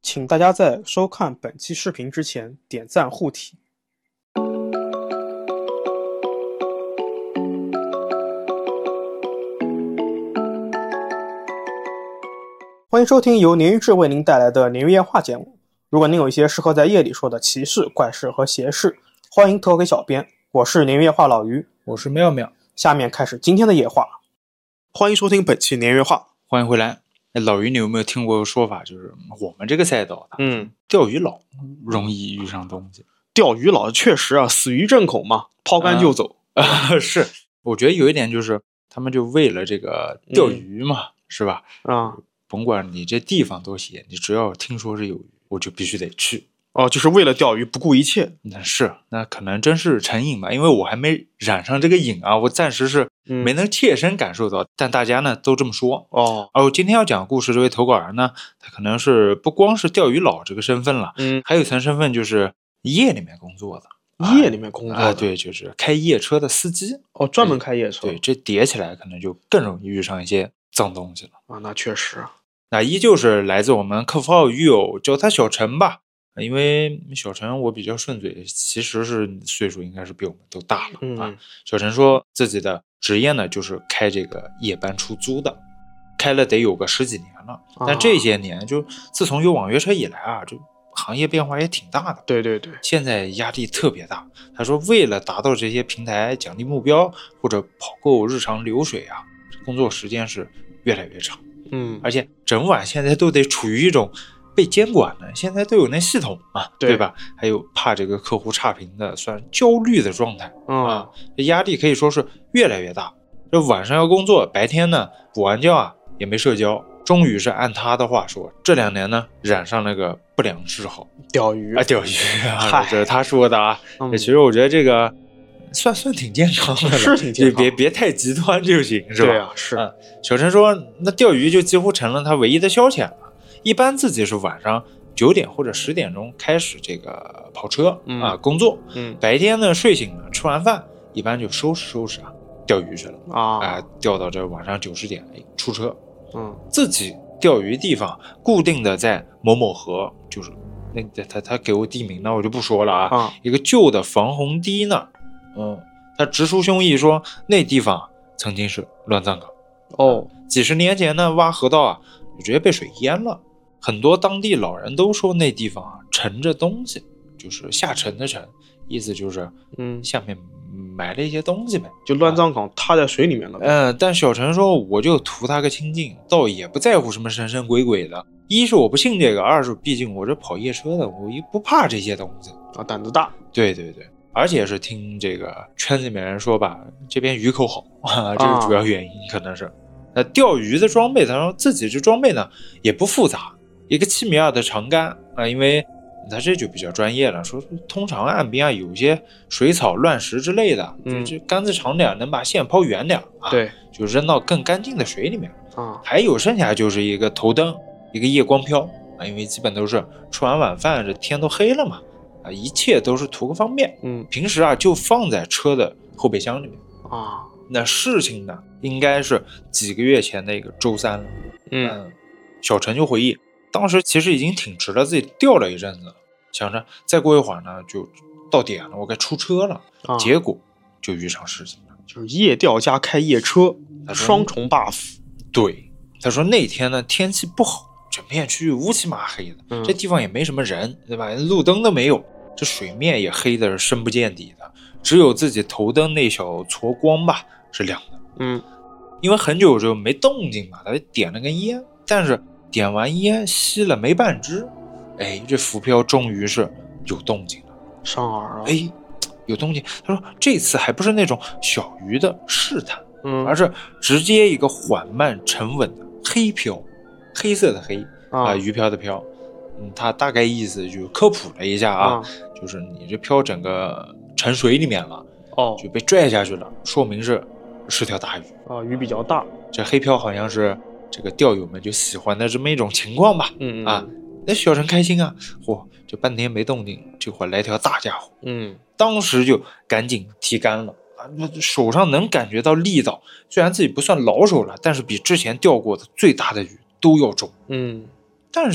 请大家在收看本期视频之前点赞护体。欢迎收听由鲶鱼志为您带来的鲶鱼夜话节目。如果您有一些适合在夜里说的奇事、怪事和邪事，欢迎投给小编。我是鲶鱼夜话老于， 我是妙妙。 下面开始今天的夜话。欢迎收听本期鲶鱼夜话。 欢迎回来。老于，你有没有听过说法，就是我们这个赛道的，钓鱼佬容易遇上东西。 钓鱼佬确实啊，死鱼正孔嘛，抛竿就走。 是，我觉得有一点就是他们就为了这个钓鱼嘛，是吧？甭管你这地方多邪，你只要听说是有鱼，我就必须得去。 就是为了钓鱼不顾一切。 那可能真是成瘾吧，因为我还没染上这个瘾啊，我暂时是没能切身感受到，但大家呢都这么说。我今天要讲故事这位投稿人呢，他可能是不光是钓鱼佬这个身份了，还有一层身份就是夜里面工作的。 夜里面工作的对，就是开夜车的司机。 专门开夜车。 对，这叠起来可能就更容易遇上一些脏东西了。 那确实。 那依旧是来自我们客服号鱼友，叫他小陈吧。因为小陈我比较顺嘴，其实是岁数应该是比我们都大了小陈说自己的职业呢就是开这个夜班出租的，开了得有个10几年了。但这些年就自从有网约车以来啊，就行业变化也挺大的。 对， 现在压力特别大。他说为了达到这些平台奖励目标或者跑够日常流水啊，工作时间是越来越长。而且整晚现在都得处于一种被监管的，现在都有那系统嘛，对吧？还有怕这个客户差评的，算焦虑的状态这压力可以说是越来越大。这晚上要工作，白天呢补完觉啊也没社交。终于是按他的话说，这2年呢染上了个不良嗜好，钓鱼这是他说的啊。其实我觉得这个算挺健康的了， 是挺健康， 别太极端就行，是吧？ 对啊，是。 小陈说，那钓鱼就几乎成了他唯一的消遣了。一般自己是晚上9点或者10点钟开始这个跑车工作，白天呢睡醒了吃完饭，一般就收拾钓鱼去了钓到这晚上9、10点出车。自己钓鱼地方固定的在某某河，就是那他给我地名呢，我就不说了一个旧的防洪堤那儿。他直抒胸臆说那地方曾经是乱葬岗。几十年前呢挖河道就直接被水淹了。很多当地老人都说那地方沉着东西，就是下沉的沉，意思就是下面埋了一些东西呗， 就乱葬岗塌在水里面了。 但小陈说我就图他个清净，倒也不在乎什么神神鬼鬼的。一是我不信这个，二是毕竟我这跑夜车的，我也不怕这些东西胆子大。 对，而且是听这个圈子里面人说吧，这边鱼口好这是主要原因可能是。钓鱼的装备，他说自己这装备呢也不复杂，一个7米2的长竿因为他这就比较专业了，说通常岸边有些水草乱石之类的，这杆子长点能把线抛远点对， 就扔到更干净的水里面还有剩下就是一个头灯，一个夜光漂因为基本都是吃完晚饭这天都黑了嘛一切都是图个方便。平时就放在车的后备箱里面那事情呢应该是几个月前的一个周三了。小陈就回忆，当时其实已经挺直了，自己钓了一阵子，想着再过一会儿呢就到点了，我该出车了结果就遇上事情了， 就是夜钓加开夜车，双重 buff。 对，他说那天呢天气不好，整片区域乌漆麻黑的，这地方也没什么人，对吧？路灯都没有，这水面也黑的是深不见底的，只有自己头灯那小撮光吧是亮的。因为很久就没动静嘛，他点了根烟，但是点完烟吸了没半支，这浮漂终于是有动静了， 上饵有动静。他说这次还不是那种小鱼的试探，而是直接一个缓慢沉稳的黑漂，黑色的黑鱼漂的漂。他大概意思就科普了一下就是你这漂整个沉水里面了就被拽下去了，说明是条大鱼鱼比较大。 这黑漂好像是这个钓友们就喜欢的这么一种情况吧。那小陈开心就半天没动静，这会儿来条大家伙。当时就赶紧提竿了手上能感觉到力道，虽然自己不算老手了，但是比之前钓过的最大的鱼都要重。但是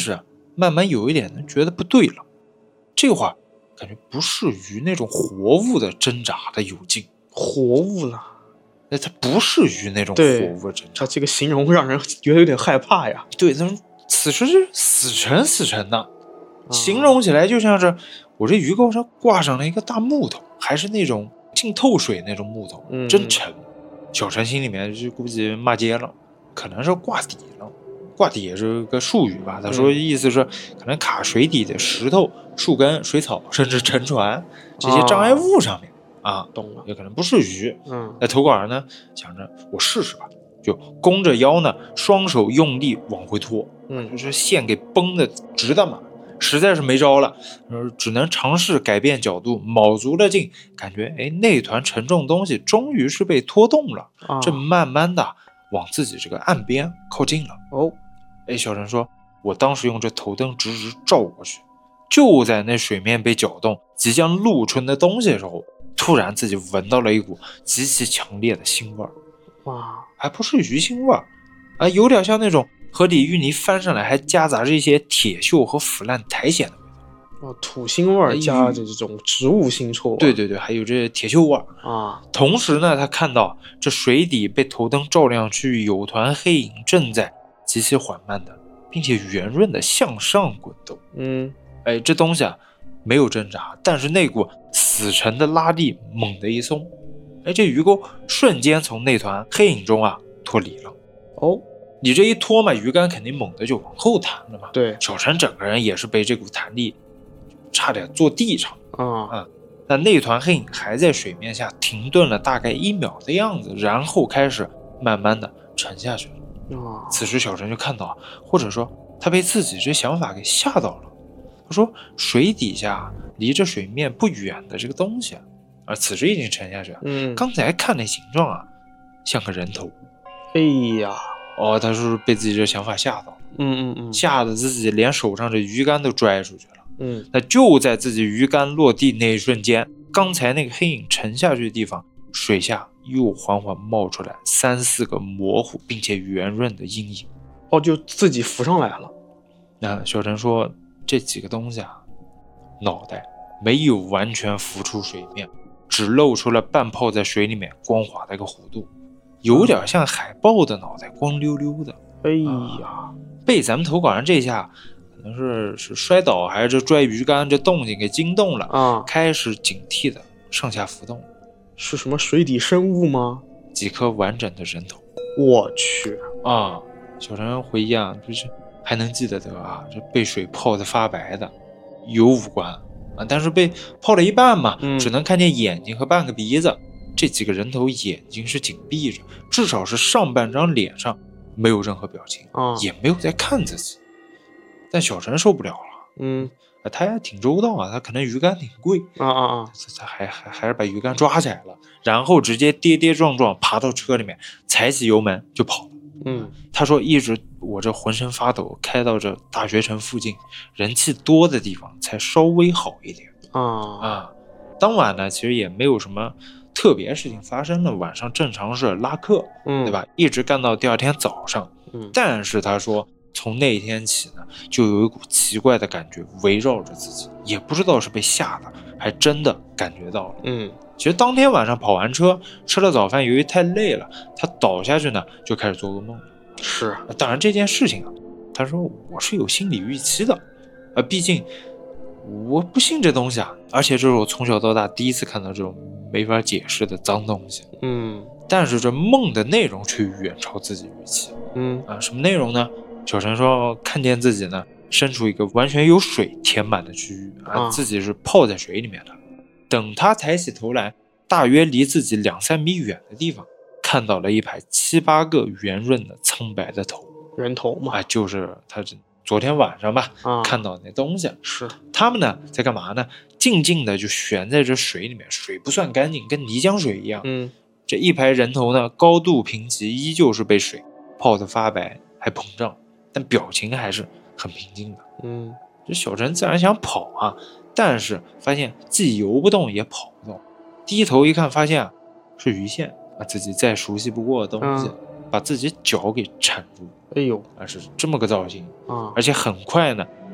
慢慢有一点觉得不对了。这会儿感觉不适于那种活物的挣扎的有劲。 活物了？ 那它不适于那种活物的挣扎。 它这个形容让人觉得有点害怕呀。 对，他们此时是死沉的，形容起来就像是我这鱼钩上挂上了一个大木头，还是那种浸透水那种木头，真沉。小陈心里面就估计骂街了，可能是挂底了。挂底也是个术语吧，他说意思是可能卡水底的石头、树根、水草，甚至沉船这些障碍物上面懂了， 也可能不是鱼。那投稿人呢想着我试试吧，就弓着腰呢，双手用力往回拖，就是线给绷得直的嘛，实在是没招了，只能尝试改变角度，卯足了劲，感觉那团沉重东西终于是被拖动了，正慢慢的往自己这个岸边靠近了。小陈说，我当时用这头灯直直照过去，就在那水面被搅动即将露出的东西的时候，突然自己闻到了一股极其强烈的腥味儿。 哇， 还不是鱼腥味儿，有点像那种河底淤泥翻上来还夹杂着一些铁锈和腐烂苔藓的味道。 土腥味儿加着这种植物腥臭。 对，还有这铁锈味儿同时呢，他看到这水底被头灯照亮区域有团黑影正在极其缓慢的并且圆润的向上滚动。这东西没有挣扎，但是那股死沉的拉力猛地一松，这鱼钩瞬间从那团黑影中脱离了。你这一拖嘛，鱼竿肯定猛地就往后弹了嘛。 对， 小陈整个人也是被这股弹力差点坐地上那团黑影还在水面下停顿了大概1秒的样子，然后开始慢慢的沉下去了。此时小陈就看到，或者说他被自己这想法给吓到了。他说水底下离着水面不远的这个东西此时已经沉下去了。刚才看那形状像个人头。他是被自己这想法吓到了。吓得自己连手上这鱼竿都拽出去了。那就在自己鱼竿落地那一瞬间，刚才那个黑影沉下去的地方，水下又缓缓冒出来3、4个模糊并且圆润的阴影。 就自己浮上来了。 那小陈说，这几个东西脑袋没有完全浮出水面，只露出了半泡在水里面光滑的一个弧度，有点像海豹的脑袋，光溜溜的。被咱们投稿人这下可能是摔倒还是这拽鱼竿这动静给惊动了开始警惕的上下浮动。 是什么水底生物吗？ 几颗完整的人头。 我去小陈回忆就是还能记得这被水泡得发白的有五官但是被泡了一半嘛，只能看见眼睛和半个鼻子。这几个人头眼睛是紧闭着，至少是上半张脸上没有任何表情也没有在看自己。但小陈受不了了。他也挺周到他可能鱼竿挺贵他还是把鱼竿抓起来了，然后直接跌跌撞撞爬到车里面，踩起油门就跑了。他说一直我这浑身发抖，开到这大学城附近人气多的地方才稍微好一点当晚呢其实也没有什么特别事情发生了，晚上正常是拉客对吧，一直干到第二天早上但是他说从那天起呢，就有一股奇怪的感觉围绕着自己，也不知道是被吓的还真的感觉到了。其实当天晚上跑完车吃了早饭，由于太累了，他倒下去呢就开始做噩梦了。 是， 当然这件事情他说我是有心理预期的毕竟我不信这东西而且这是我从小到大第一次看到这种没法解释的脏东西。但是这梦的内容却远超自己预期。什么内容呢？小陈说看见自己呢身处一个完全有水填满的区域自己是泡在水里面的。等他抬起头来，大约离自己2、3米远的地方，看到了一排7、8个圆润的苍白的头。 人头嘛就是他昨天晚上吧看到那东西。 是， 他们呢在干嘛呢？静静的就悬在这水里面，水不算干净，跟泥浆水一样。这一排人头呢高度平齐，依旧是被水泡得发白还膨胀，但表情还是很平静的。这小陈自然想跑但是发现既游不动也跑不动，低头一看发现是鱼线自己再熟悉不过的东西把自己脚给缠住。 哎呦是这么个造型而且很快呢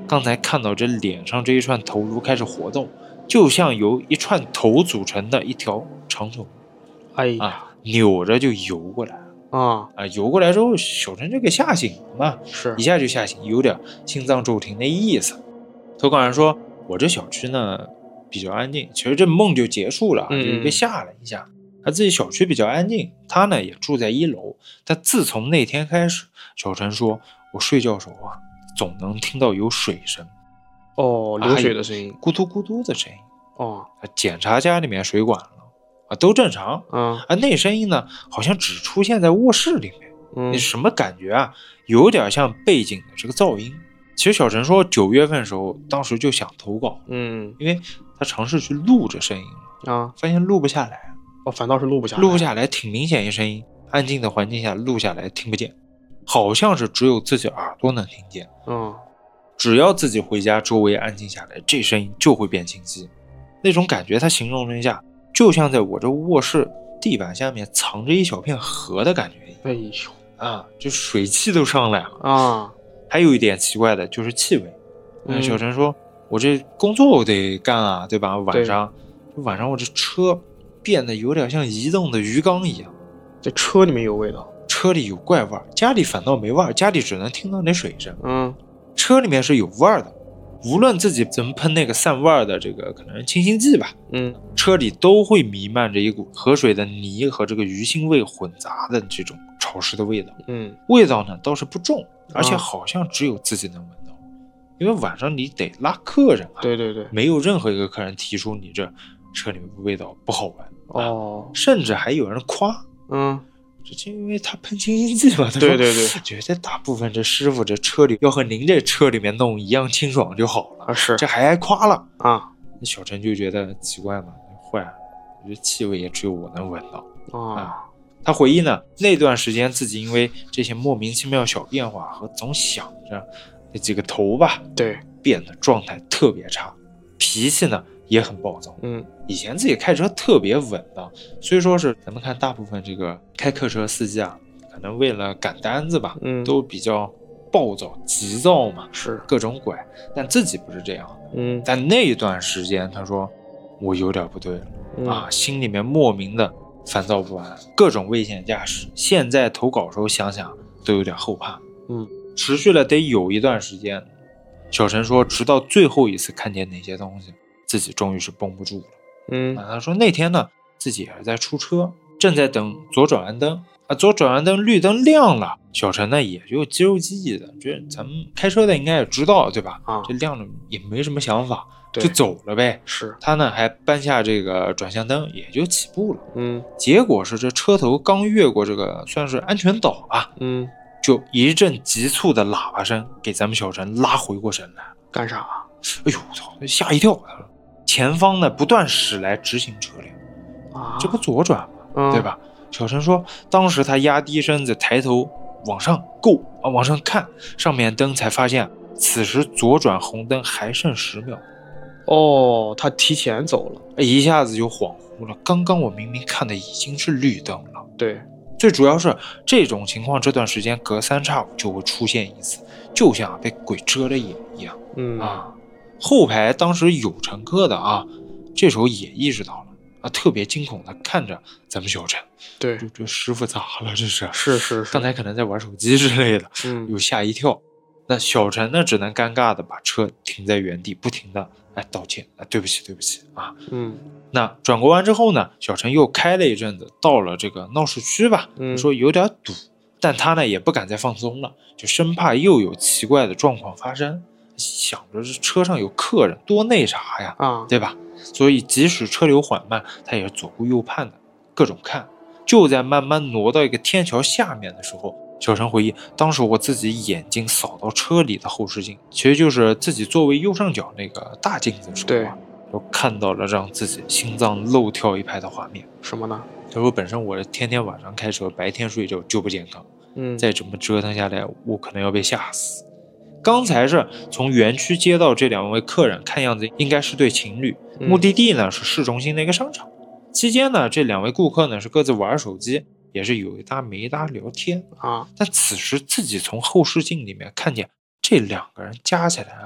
刚才看到这脸上这一串头颅开始活动，就像由一串头组成的一条长头，扭着就游过来游过来之后，小陈就给吓醒了嘛， 是一下就吓醒，有点心脏骤停的意思。投稿人说，我这小区呢比较安静，其实这梦就结束了，就被吓了一下。他自己小区比较安静，他呢也住在1楼。但自从那天开始，小陈说，我睡觉时候总能听到有水声， 流水的声音， 咕嘟咕嘟的声音。检查家里面水管了都正常。那声音呢好像只出现在卧室里面。你什么感觉有点像背景的这个噪音。其实小陈说9月份的时候，当时就想投稿，因为他尝试去录这声音发现录不下来。 反倒是录不下来， 挺明显一声音，安静的环境下录下来听不见，好像是只有自己耳朵能听见。只要自己回家，周围安静下来，这声音就会变清晰。那种感觉他形容了一下，就像在我这卧室地板下面藏着一小片河的感觉一样。就水汽都上来了还有一点奇怪的就是气味。小陈说，我这工作我得干对吧？晚上我这车变得有点像移动的鱼缸一样。 这车里面有味道， 车里有怪味，家里反倒没味，家里只能听到那水声。车里面是有味的，无论自己怎么喷那个散味的这个可能是清新剂吧，车里都会弥漫着一股河水的泥和这个鱼腥味混杂的这种潮湿的味道。味道呢倒是不重，而且好像只有自己能闻到。因为晚上你得拉客人对， 没有任何一个客人提出你这车里面味道不好闻甚至还有人夸这就因为他喷清新剂嘛， 对， 觉得大部分这师傅这车里要和您这车里面弄一样清爽就好了，这还挨夸了那小陈就觉得奇怪嘛，坏了，这气味也只有我能闻到他回忆呢，那段时间自己因为这些莫名其妙小变化和总想着那几个头吧， 对， 变得状态特别差，脾气呢也很暴躁。以前自己开车特别稳当，所以说是咱们看大部分这个开客车司机可能为了赶单子吧，都比较暴躁急躁嘛， 是各种拐，但自己不是这样但那段时间他说我有点不对了心里面莫名的烦躁不安，各种危险驾驶，现在投稿时候想想都有点后怕。持续了得有一段时间。小陈说直到最后一次看见那些东西，自己终于是绷不住了。他说那天呢，自己也是在出车，正在等左转弯灯左转弯灯绿灯亮了，小陈呢也就肌肉记忆的，这咱们开车的应该也知道对吧？这亮了也没什么想法，就走了呗。 是他呢还搬下这个转向灯，也就起步了。结果是这车头刚越过这个算是安全岛就一阵急促的喇叭声给咱们小陈拉回过神来。 干啥哎呦我操，吓一跳。前方呢不断驶来直行车辆这不左转吗？对吧？小陈说当时他压低身子抬头往上够往上看，上面灯才发现此时左转红灯还剩10秒。 他提前走了， 一下子就恍惚了，刚刚我明明看的已经是绿灯了。 对， 最主要是这种情况这段时间隔3差5就会出现一次，就像被鬼遮了眼一样。后排当时有乘客的这时候也意识到了特别惊恐的看着咱们小陈。 对， 这师傅咋了？这是刚才可能在玩手机之类的，有吓一跳。那小陈呢只能尴尬的把车停在原地，不停的道歉对不起那转过弯之后呢，小陈又开了一阵子，到了这个闹市区吧，说有点堵，但他呢也不敢再放松了，就生怕又有奇怪的状况发生，想着这车上有客人多那啥呀对吧？所以即使车流缓慢，他也是左顾右盼的各种看。就在慢慢挪到一个天桥下面的时候，小陈回忆当时我自己眼睛扫到车里的后视镜，其实就是自己座位右上角那个大镜子的时候就看到了让自己心脏漏跳一拍的画面。 什么呢？ 他说本身我天天晚上开车，白天睡觉就不健康，再这么折腾下来我可能要被吓死。刚才是从园区接到这2位客人，看样子应该是对情侣，目的地呢是市中心的一个商场。期间呢这2位顾客呢是各自玩手机，也是有一搭没一搭聊天但此时自己从后视镜里面看见这2个人加起来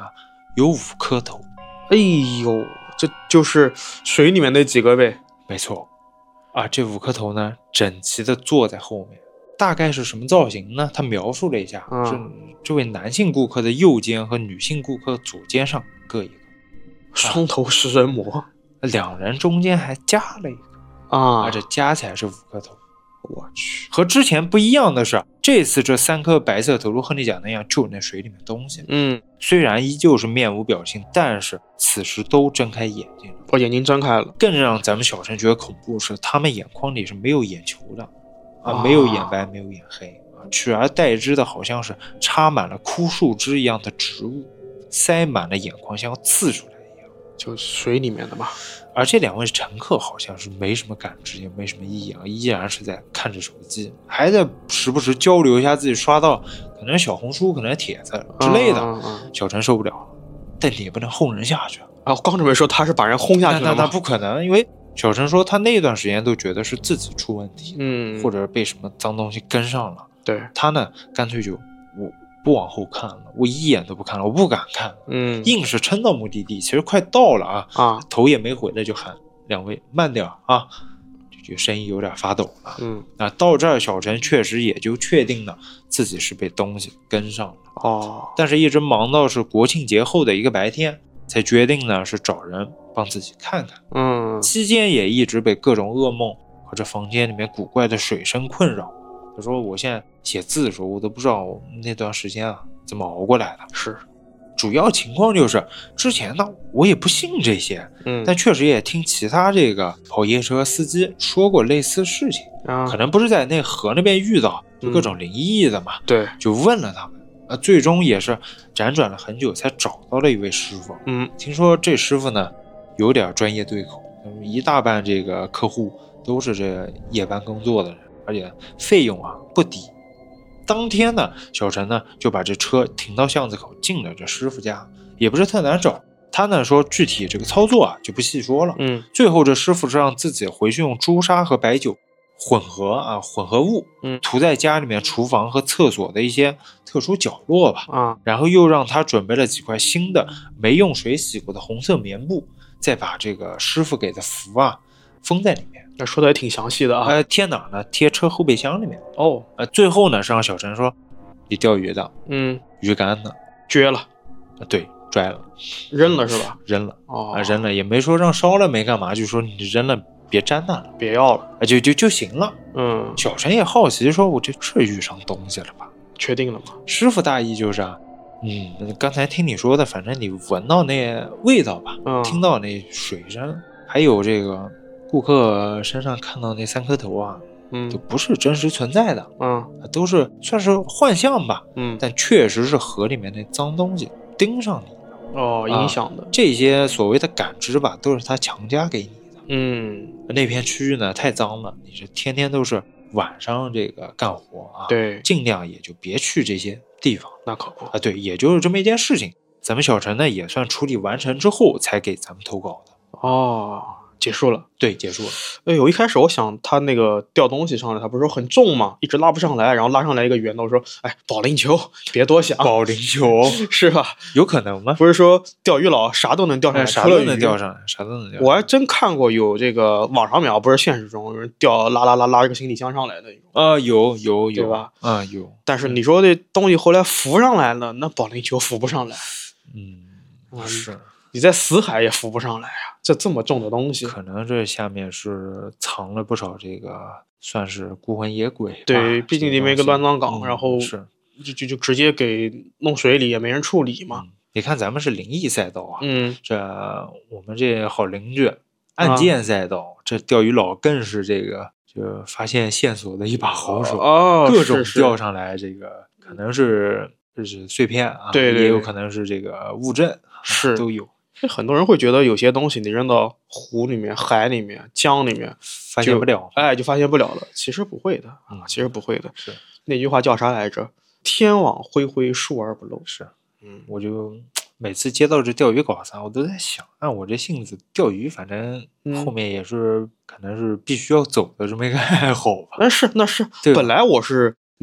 有5颗头。 哎呦，这就是水里面那几个呗。 没错啊，这5颗头呢，整齐的坐在后面。大概是什么造型呢？他描述了一下，是这位男性顾客的右肩和女性顾客左肩上各一个， 双头食人魔。 2人中间还加了一个啊， 这加起来是5颗头。 我去， 和之前不一样的是，这次这3颗白色头颅和你讲那样，就那水里面东西。虽然依旧是面无表情，但是此时都睁开眼睛了。 我眼睛睁开了。 更让咱们小陈觉得恐怖是，他们眼眶里是没有眼球的没有眼白，没有眼黑取而代之的好像是插满了枯树枝一样的植物，塞满了眼眶，像要刺出来一样， 就水里面的嘛。 而这2位乘客好像是没什么感知，也没什么异样，依然是在看着手机，还在时不时交流一下自己刷到可能小红书，可能帖子之类的。小陈受不了了，但你也不能轰人下去我刚准备说他是把人轰下去了吗？ 那不可能，因为小陈说他那段时间都觉得是自己出问题，或者被什么脏东西跟上了。 对， 他呢干脆就我不往后看了，我一眼都不看了，我不敢看。硬是撑到目的地，其实快到了头也没回来就喊2位慢点就声音有点发抖了。到这儿小陈确实也就确定了自己是被东西跟上了。但是一直忙到是国庆节后的一个白天，才决定呢是找人帮自己看看。期间也一直被各种噩梦和这房间里面古怪的水声困扰。他说我现在写字的时候，我都不知道那段时间怎么熬过来的。 是， 主要情况就是之前呢我也不信这些，但确实也听其他这个跑夜车司机说过类似事情可能不是在那河那边遇到，就各种灵异的嘛。 对， 就问了他们最终也是辗转了很久才找到了一位师傅。听说这师傅呢有点专业对口，一大半这个客户都是这夜班工作的人，而且费用不低。当天呢，小陈呢就把这车停到巷子口，进了这师傅家，也不是特难找。他呢说具体这个操作就不细说了。最后这师傅是让自己回去用朱砂和白酒混合物涂在家里面厨房和厕所的一些特殊角落吧。然后又让他准备了几块新的没用水洗过的红色棉布，再把这个师傅给的符封在里面。 那说的也挺详细的贴哪呢？贴车后备箱里面。最后呢是让小陈说你钓鱼的鱼竿呢撅了。 对，拽了， 扔了是吧？ 扔了扔了，也没说让烧了没干嘛，就说你扔了别沾那了， 别要了就行了。小陈也好奇说我这是遇上东西了吧？ 确定了吗？ 师傅大意就是刚才听你说的，反正你闻到那味道吧，听到那水声，还有这个顾客身上看到那3颗头都不是真实存在的，都是算是幻象吧，但确实是河里面那脏东西盯上你影响的这些所谓的感知吧，都是他强加给你的。那片区域呢太脏了，你这天天都是晚上这个干活对， 尽量也就别去这些地方。 那可不对，也就是这么一件事情。咱们小陈呢也算处理完成之后才给咱们投稿的。 结束了。 对，结束了。 一开始我想他那个吊东西上来，他不是说很重吗？一直拉不上来，然后拉上来一个圆的，我说保龄球，别多想。 保龄球是吧？ 有可能吗？ 不是说钓鱼佬啥都能钓上来， 啥都能钓上来，啥都能钓上来。 我还真看过有这个网上面，不是现实中有人钓拉一个行李箱上来的有对吧？ 有。 但是你说这东西后来浮上来了，那保龄球浮不上来。 是。 你在死海也浮不上来这么重的东西， 可能这下面是藏了不少这个算是孤魂野鬼。 对，毕竟里面一个乱葬岗，然后是就直接给弄水里，也没人处理嘛。 你看咱们是灵异赛道这我们这好邻居案件赛道，这钓鱼佬更是这个就发现线索的一把好手各种钓上来，这个可能是碎片对， 也有可能是这个物证，都有。 很多人会觉得有些东西你扔到湖里面、海里面、江里面发现不了， 就发现不了了。其实不会的其实不会的。 是那句话叫啥来着？天网恢恢，疏而不漏。 是，我就每次接到这钓鱼稿我都在想，按我这性子钓鱼，反正后面也是可能是必须要走的这么一个爱好吧。 那是，本来我是你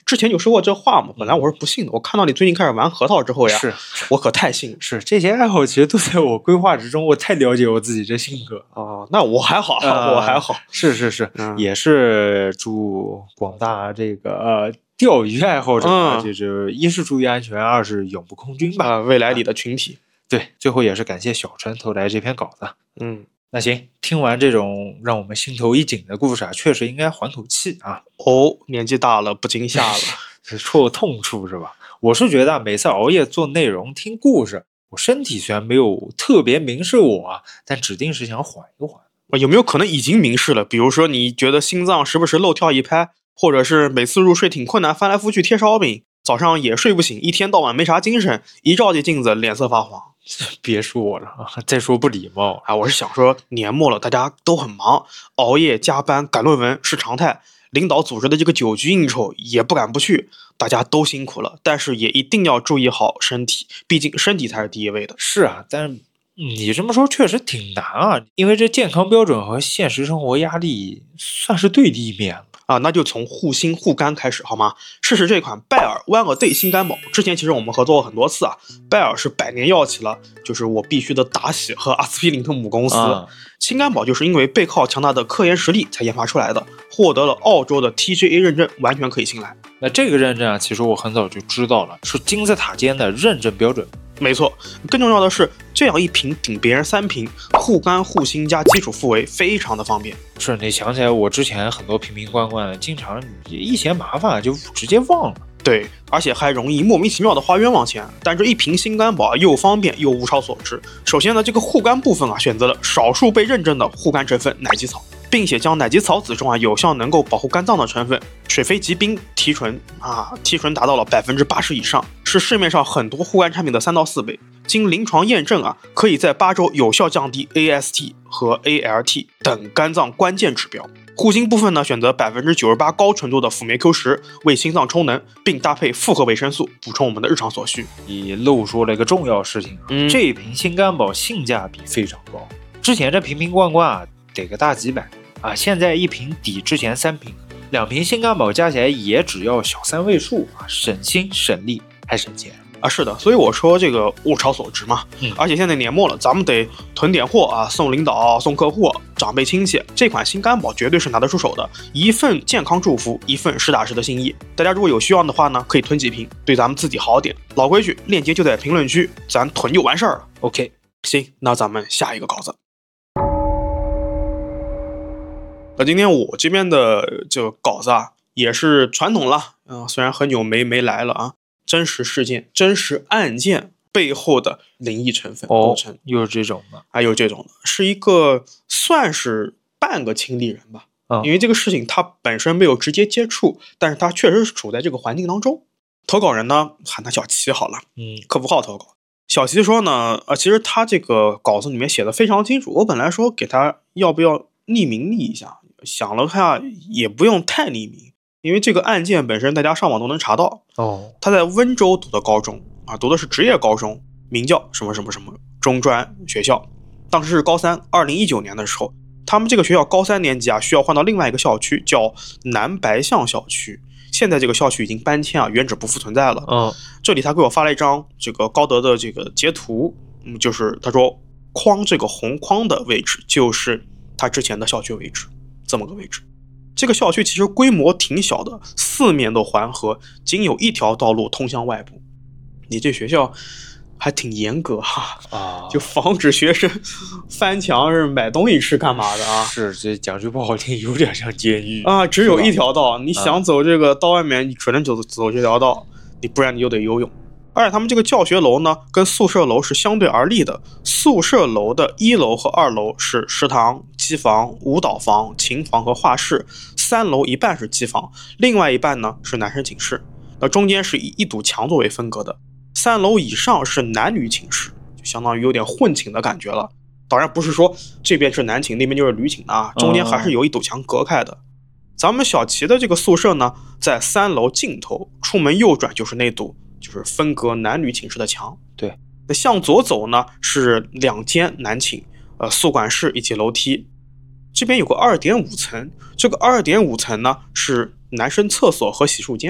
之前就说过这话嘛，本来我是不信的，我看到你最近开始玩核桃之后呀，我可太信了。 是这些爱好其实都在我规划之中，我太了解我自己这性格那我还好，我还好。 是，也是祝广大这个钓鱼爱好者，就是一是注意安全，二是永不空军吧， 未来里的群体。 对，最后也是感谢小陈投来这篇稿子。那行，听完这种让我们心头一紧的故事啊，确实应该缓口气啊。 年纪大了不惊吓了， 是戳痛处是吧？我是觉得每次熬夜做内容听故事，我身体虽然没有特别明示我啊，但指定是想缓一缓。 有没有可能已经明示了？比如说你觉得心脏时不时漏跳一拍，或者是每次入睡挺困难，翻来覆去贴烧饼，早上也睡不醒，一天到晚没啥精神，一照见镜子脸色发黄。 别说我了，再说不礼貌啊！我是想说，年末了，大家都很忙，熬夜加班赶论文是常态，领导组织的这个酒局应酬也不敢不去，大家都辛苦了，但是也一定要注意好身体，毕竟身体才是第一位的。 是啊，但是你这么说确实挺难啊，因为这健康标准和现实生活压力算是对立面了。 那就从护心护肝开始好吗？试试这款拜耳One A Day 心肝宝。之前其实我们合作过很多次啊，拜耳是百年药企了，就是我必须的达喜和阿司匹林的母公司。心肝宝就是因为背靠强大的科研实力才研发出来的，获得了澳洲的 TGA 认证，完全可以信赖。 那这个认证啊，其实我很早就知道了，是金字塔尖的认证标准。 没错，更重要的是，这样一瓶顶别人3瓶，护肝护心加基础复位，非常的方便。 是你想起来我之前很多瓶瓶罐罐的，经常一嫌麻烦就直接忘了。 对，而且还容易莫名其妙的花冤枉钱。但这一瓶心肝宝又方便又物超所值。首先呢，这个护肝部分啊，选择了少数被认证的护肝成分奶基草，并且将奶基草籽中有效能够保护肝脏的成分水飞吉冰提纯提纯达到了80%以上，是市面上很多护肝产品的3到4倍。经临床验证可以在8周有效降低 AST 和 ALT 等肝脏关键指标。护心部分呢，选择98%高纯度的辅酶 Q10为心脏充能，并搭配复合维生素补充我们的日常所需。 你漏说了一个重要事情，这一瓶心肝宝性价比非常高。之前这瓶瓶罐罐得个大几百现在一瓶抵之前3瓶，2瓶心肝宝加起来也只要小3位数省心省力还省钱。 是的，所以我说这个物超所值嘛。而且现在年末了，咱们得囤点货送领导、送客户、长辈亲戚。这款心肝宝绝对是拿得出手的，一份健康祝福，一份实打实的心意。大家如果有需要的话呢，可以囤几瓶，对咱们自己好点。老规矩，链接就在评论区，咱囤就完事儿了。 OK， 行，那咱们下一个稿子。今天我这边的这个稿子也是传统了，虽然很久没来了真实事件、真实案件背后的灵异成分构成， 又是这种的， 还有这种的，是一个算是半个亲历人吧。因为这个事情他本身没有直接接触，但是他确实是处在这个环境当中。投稿人呢，喊他小齐好了，客服号投稿。小齐说呢，其实他这个稿子里面写的非常清楚。我本来说给他要不要匿名一下，想了看也不用太匿名。因为这个案件本身大家上网都能查到。他在温州读的高中读的是职业高中，名叫什么什么什么中专学校。当时是高3 2019年的时候，他们这个学校高3年级需要换到另外一个校区，叫南白象校区。现在这个校区已经搬迁原址不复存在了。这里他给我发了一张这个高德的这个截图，就是他说框这个红框的位置就是他之前的校区位置，这么个位置。这个校区其实规模挺小的，4面都环河，仅有一条道路通向外部。你这学校还挺严格就防止学生翻墙是买东西吃干嘛的是，这讲句不好听，有点像监狱只有一条道，你想走这个到外面，你只能走这条道，你不然你就得游泳。而且他们这个教学楼呢，跟宿舍楼是相对而立的。宿舍楼的1楼和2楼是食堂、机房、舞蹈房、琴房和画室，3楼一半是机房，另外一半呢是男生寝室。那中间是以一堵墙作为分隔的。3楼以上是男女寝室，就相当于有点混寝的感觉了。当然不是说这边是男寝，那边就是女寝中间还是有一堵墙隔开的。咱们小齐的这个宿舍呢，在3楼尽头，出门右转就是那堵就是分隔男女寝室的墙。 对， 那向左走呢是2间男寝，宿管室以及楼梯。这边有个2.5层，这个2.5层呢是男生厕所和洗漱间。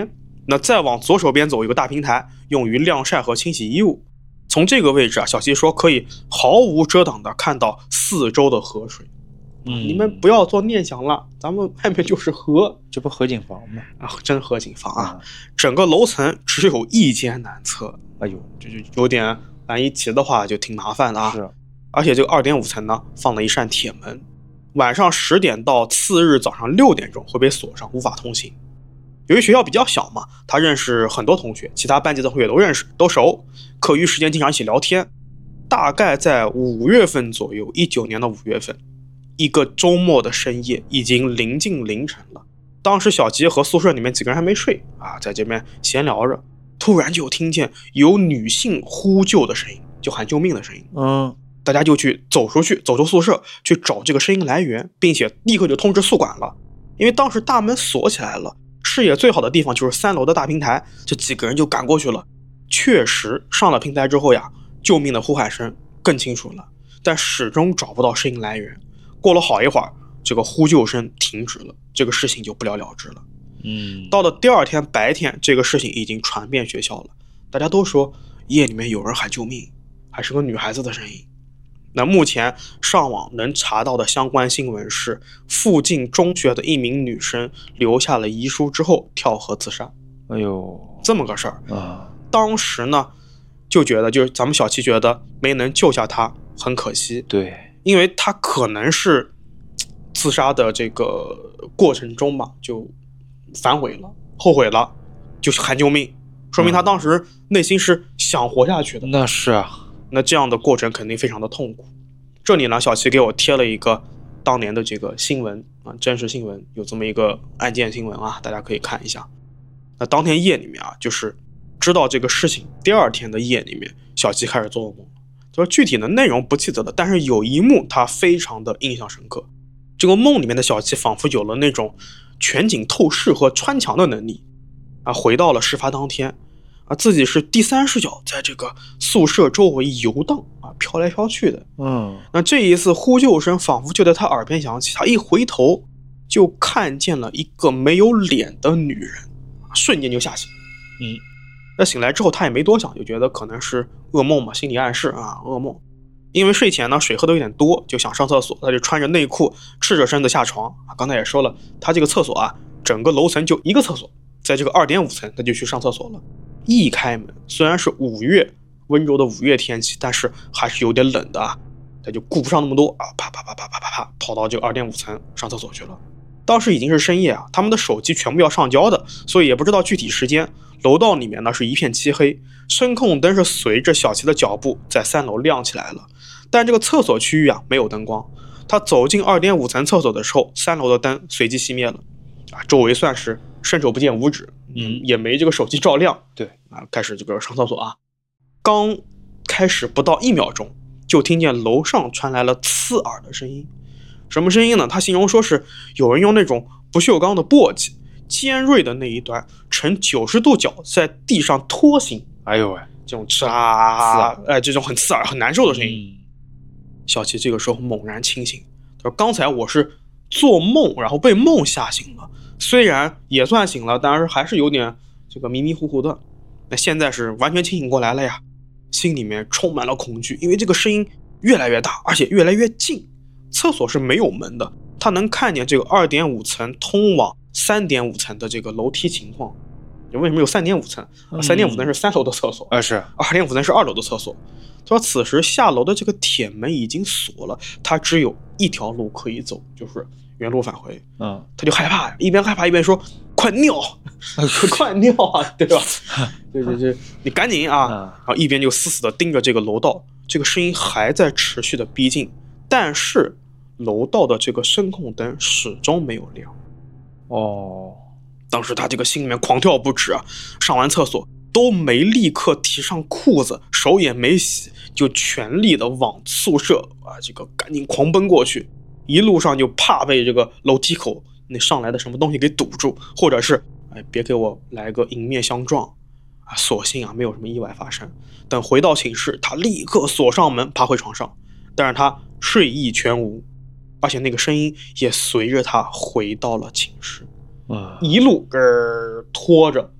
那再往左手边走有个大平台，用于晾晒和清洗衣物。从这个位置啊，小七说可以毫无遮挡的看到四周的河水。你们不要做念想了，咱们外面就是河， 这不河景房吗？ 啊，真河景房啊！整个楼层只有一间男厕， 哎呦， 这就有点万一提的话就挺麻烦的啊。 是， 而且这个2.5层呢，放了一扇铁门，晚上10点到次日早上6点钟会被锁上，无法通行。由于学校比较小嘛，他认识很多同学，其他班级的同学都认识，都熟，课余时间经常一起聊天。大概在5月份左右，19年的5月份。一个周末的深夜，已经临近凌晨了。当时小吉和宿舍里面几个人还没睡啊，在这边闲聊着，突然就听见有女性呼救的声音，就喊救命的声音。大家就走出宿舍去找这个声音来源，并且立刻就通知宿管了。因为当时大门锁起来了，视野最好的地方就是3楼的大平台，这几个人就赶过去了。确实上了平台之后呀，救命的呼喊声更清楚了，但始终找不到声音来源。过了好一会儿，这个呼救声停止了，这个事情就不了了之了。到了第二天白天，这个事情已经传遍学校了，大家都说夜里面有人喊救命，还是个女孩子的声音。那目前上网能查到的相关新闻是，附近中学的一名女生留下了遗书之后跳河自杀。 哎呦， 这么个事儿啊！当时呢，就觉得就是咱们小七觉得没能救下她，很可惜。 对。 因为他可能是自杀的这个过程中吧，就反悔了，后悔了，就喊救命，说明他当时内心是想活下去的。 那是啊， 那这样的过程肯定非常的痛苦。这里呢，小七给我贴了一个当年的这个新闻啊，真实新闻，有这么一个案件新闻啊，大家可以看一下。那当天夜里面啊，就是知道这个事情，第二天的夜里面，小七开始做噩梦。就是具体的内容不记得了，但是有一幕他非常的印象深刻。这个梦里面的小七仿佛有了那种全景透视和穿墙的能力啊，回到了事发当天啊，自己是第三视角在这个宿舍周围游荡啊，飘来飘去的。那这一次呼救声仿佛就在他耳边响起，他一回头就看见了一个没有脸的女人，瞬间就吓醒。那醒来之后他也没多想，就觉得可能是噩梦嘛，心理暗示啊，噩梦。因为睡前呢水喝的有点多，就想上厕所，他就穿着内裤赤着身子下床啊。刚才也说了，他这个厕所啊，整个楼层就一个厕所，在这个2.5层他就去上厕所了。一开门，虽然是5月温柔的5月天气，但是还是有点冷的啊。他就顾不上那么多啊，啪跑到这个2.5层上厕所去了。当时已经是深夜啊，他们的手机全部要上交的，所以也不知道具体时间。楼道里面呢是一片漆黑，声控灯是随着小七的脚步在3楼亮起来了，但这个厕所区域啊没有灯光。他走进2.5层厕所的时候，3楼的灯随即熄灭了啊，周围算是伸手不见五指，也没这个手机照亮。 对啊，开始这个上厕所啊，刚开始不到1秒钟，就听见楼上传来了刺耳的声音。什么声音呢？他形容说是有人用那种不锈钢的簸箕，尖锐的那一端呈90度角在地上拖行。 哎呦喂， 这种哧啦，这种很刺耳很难受的声音。小七这个时候猛然清醒，他说刚才我是做梦，然后被梦吓醒了，虽然也算醒了，但是还是有点这个迷迷糊糊的。那现在是完全清醒过来了呀，心里面充满了恐惧，因为这个声音越来越大，而且越来越近。厕所是没有门的，他能看见这个2.5层通往3.5层的这个楼梯情况。为什么有3.5层？3.5层是3楼的厕所， 是 2.5层是2楼的厕所。他说此时下楼的这个铁门已经锁了，他只有一条路可以走，就是原路返回。他就害怕，一边害怕一边说快尿快尿啊，对吧？对，你赶紧啊！然后一边就死死的盯着这个楼道，这个声音还在持续的逼近，但是楼道的这个声控灯始终没有亮。当时他这个心里面狂跳不止啊，上完厕所都没立刻提上裤子，手也没洗，就全力的往宿舍啊这个赶紧狂奔过去。一路上就怕被这个楼梯口那上来的什么东西给堵住，或者是别给我来个迎面相撞啊！所幸啊没有什么意外发生。等回到寝室，他立刻锁上门，爬回床上，但是他睡意全无，而且那个声音也随着他回到了寝室。一路拖着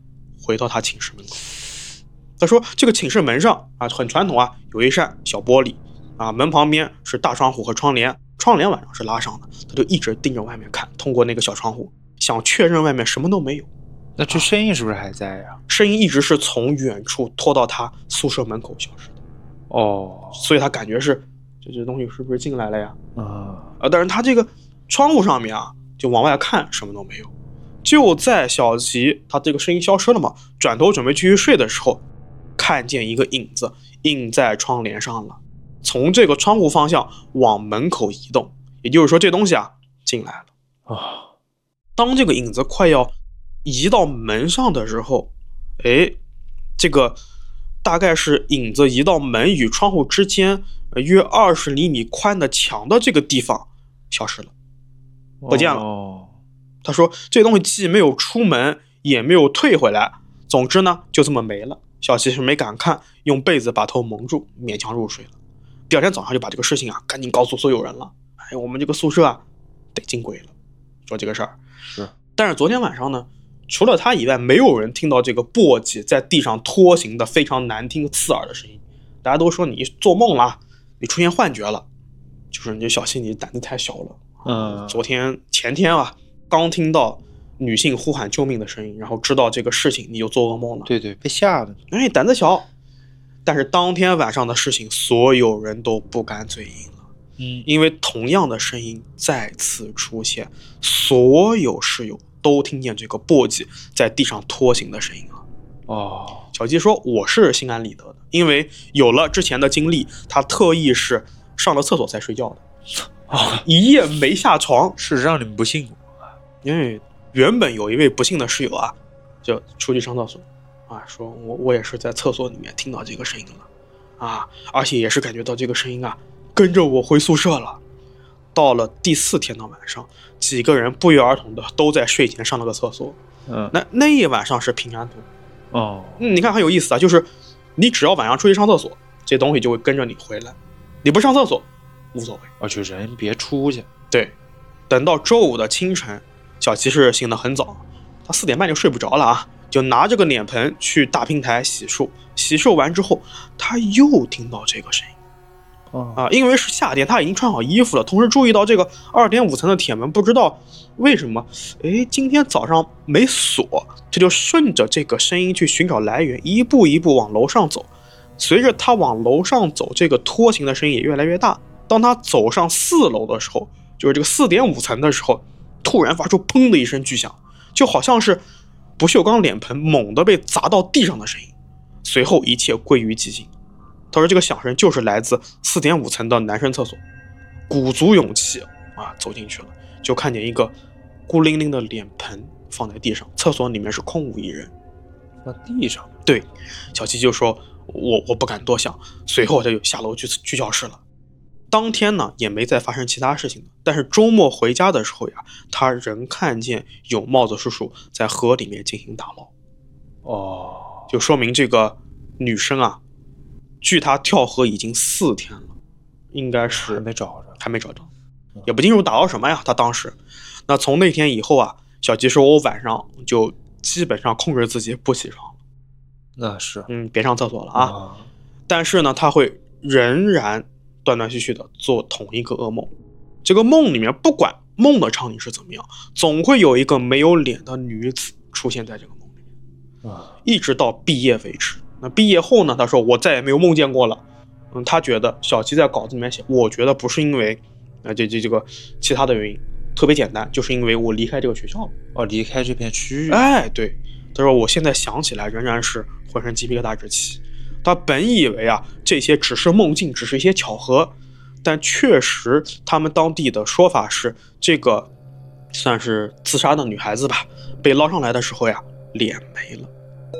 回到他寝室门口。他说这个寝室门上啊很传统啊，有一扇小玻璃啊，门旁边是大窗户和窗帘，窗帘晚上是拉上的，他就一直盯着外面看，通过那个小窗户想确认外面什么都没有。 那这声音是不是还在呀？ 声音一直是从远处拖到他宿舍门口消失的。所以他感觉是这东西是不是进来了呀？但是他这个窗户上面啊，就往外看什么都没有。就在小齐他这个声音消失了嘛，转头准备继续睡的时候，看见一个影子印在窗帘上了，从这个窗户方向往门口移动，也就是说这东西啊进来了。当这个影子快要移到门上的时候，这个大概是影子移到门与窗户之间约20厘米宽的墙的这个地方消失了，不见了。他说这东西既没有出门也没有退回来，总之呢就这么没了。小齐是没敢看，用被子把头蒙住，勉强入睡了。第二天早上就把这个事情啊赶紧告诉所有人了。我们这个宿舍啊得进鬼了，说这个事儿是。 但是昨天晚上呢，除了他以外，没有人听到这个簸箕在地上拖行的非常难听刺耳的声音。大家都说你做梦了，你出现幻觉了，就是你这小西你胆子太小了。昨天前天啊，刚听到女性呼喊救命的声音，然后知道这个事情，你就做噩梦了。 对，被吓的。 胆子小。但是当天晚上的事情，所有人都不敢嘴硬了。因为同样的声音再次出现，所有室友都听见这个簸箕在地上拖行的声音了。小鸡说我是心安理得的，因为有了之前的经历，他特意是上了厕所才睡觉的。一夜没下床。 是让你们不信我。 因为原本有一位不幸的室友啊，就出去上厕所啊，说我也是在厕所里面听到这个声音了啊，而且也是感觉到这个声音啊跟着我回宿舍了。到了第4天的晚上，几个人不约而同的都在睡前上了个厕所。那一晚上是平安度。你看很有意思啊，就是你只要晚上出去上厕所，这东西就会跟着你回来，你不上厕所无所谓。 就人别出去。 对，等到周5的清晨，小齐是醒得很早，他4点半就睡不着了啊，就拿着个脸盆去大平台洗漱。洗漱完之后，他又听到这个声音。因为是夏天，他已经穿好衣服了，同时注意到这个2.5层的铁门不知道为什么今天早上没锁，这就顺着这个声音去寻找来源，一步一步往楼上走。随着他往楼上走，这个拖行的声音也越来越大。当他走上4楼的时候，就是这个4.5层的时候，突然发出砰的一声巨响，就好像是不锈钢脸盆猛地被砸到地上的声音。随后一切归于寂静。他说这个响声就是来自4.5层的男生厕所。鼓足勇气啊走进去了，就看见一个孤零零的脸盆放在地上，厕所里面是空无一人。 放地上？ 对，小七就说我不敢多想，随后他就下楼去教室了。当天呢也没再发生其他事情，但是周末回家的时候呀，他仍看见有帽子叔叔在河里面进行打捞。就说明这个女生啊，距他跳河已经4天了，应该是还没找着，也不清楚打捞什么呀。他当时，那从那天以后啊，小吉说我晚上就基本上控制自己不起床了。 那是， 别上厕所了啊。但是呢，他会仍然断断续续的做同一个噩梦。这个梦里面，不管梦的场景是怎么样，总会有一个没有脸的女子出现在这个梦里面，一直到毕业为止。那毕业后呢，他说我再也没有梦见过了。他觉得小七在稿子里面写，我觉得不是因为这个其他的原因，特别简单，就是因为我离开这个学校了， 离开这片区域。 对，他说我现在想起来仍然是浑身鸡皮疙瘩直起。他本以为啊这些只是梦境，只是一些巧合，但确实他们当地的说法是，这个算是自杀的女孩子吧，被捞上来的时候呀，脸没了。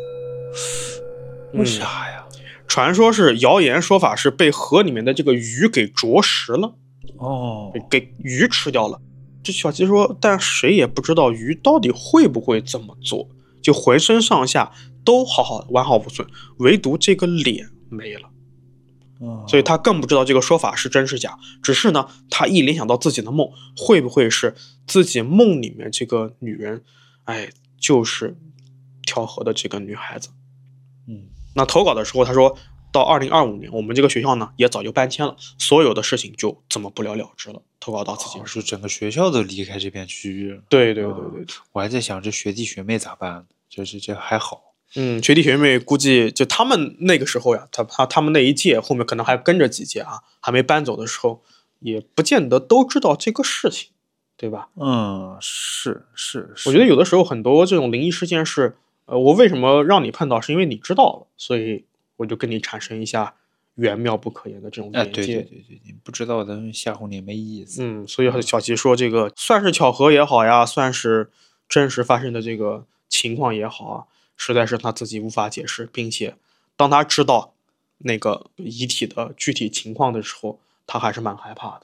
为啥呀？ 传说是谣言说法是被河里面的这个鱼给啄食了，给鱼吃掉了。这小鸡说，但谁也不知道鱼到底会不会这么做，就浑身上下都好好的，完好无损，唯独这个脸没了。所以他更不知道这个说法是真是假。只是呢，他一联想到自己的梦，会不会是自己梦里面这个女人，就是跳河的这个女孩子。那投稿的时候他说，到2025年我们这个学校呢也早就搬迁了，所有的事情就这么不了了之了。投稿到此结束。 是整个学校都离开这片区域。 对， 我还在想这学弟学妹咋办，这还好。 学弟学妹估计就他们那个时候呀，他们那一届后面可能还跟着几届啊，还没搬走的时候，也不见得都知道这个事情，对吧？ 是。 我觉得有的时候很多这种灵异事件是，我为什么让你碰到，是因为你知道了，所以我就跟你产生一下缘妙不可言的这种连接。 对，你不知道的吓唬你没意思。 所以小齐说这个算是巧合也好呀，算是真实发生的这个情况也好啊，实在是他自己无法解释，并且当他知道那个遗体的具体情况的时候，他还是蛮害怕的。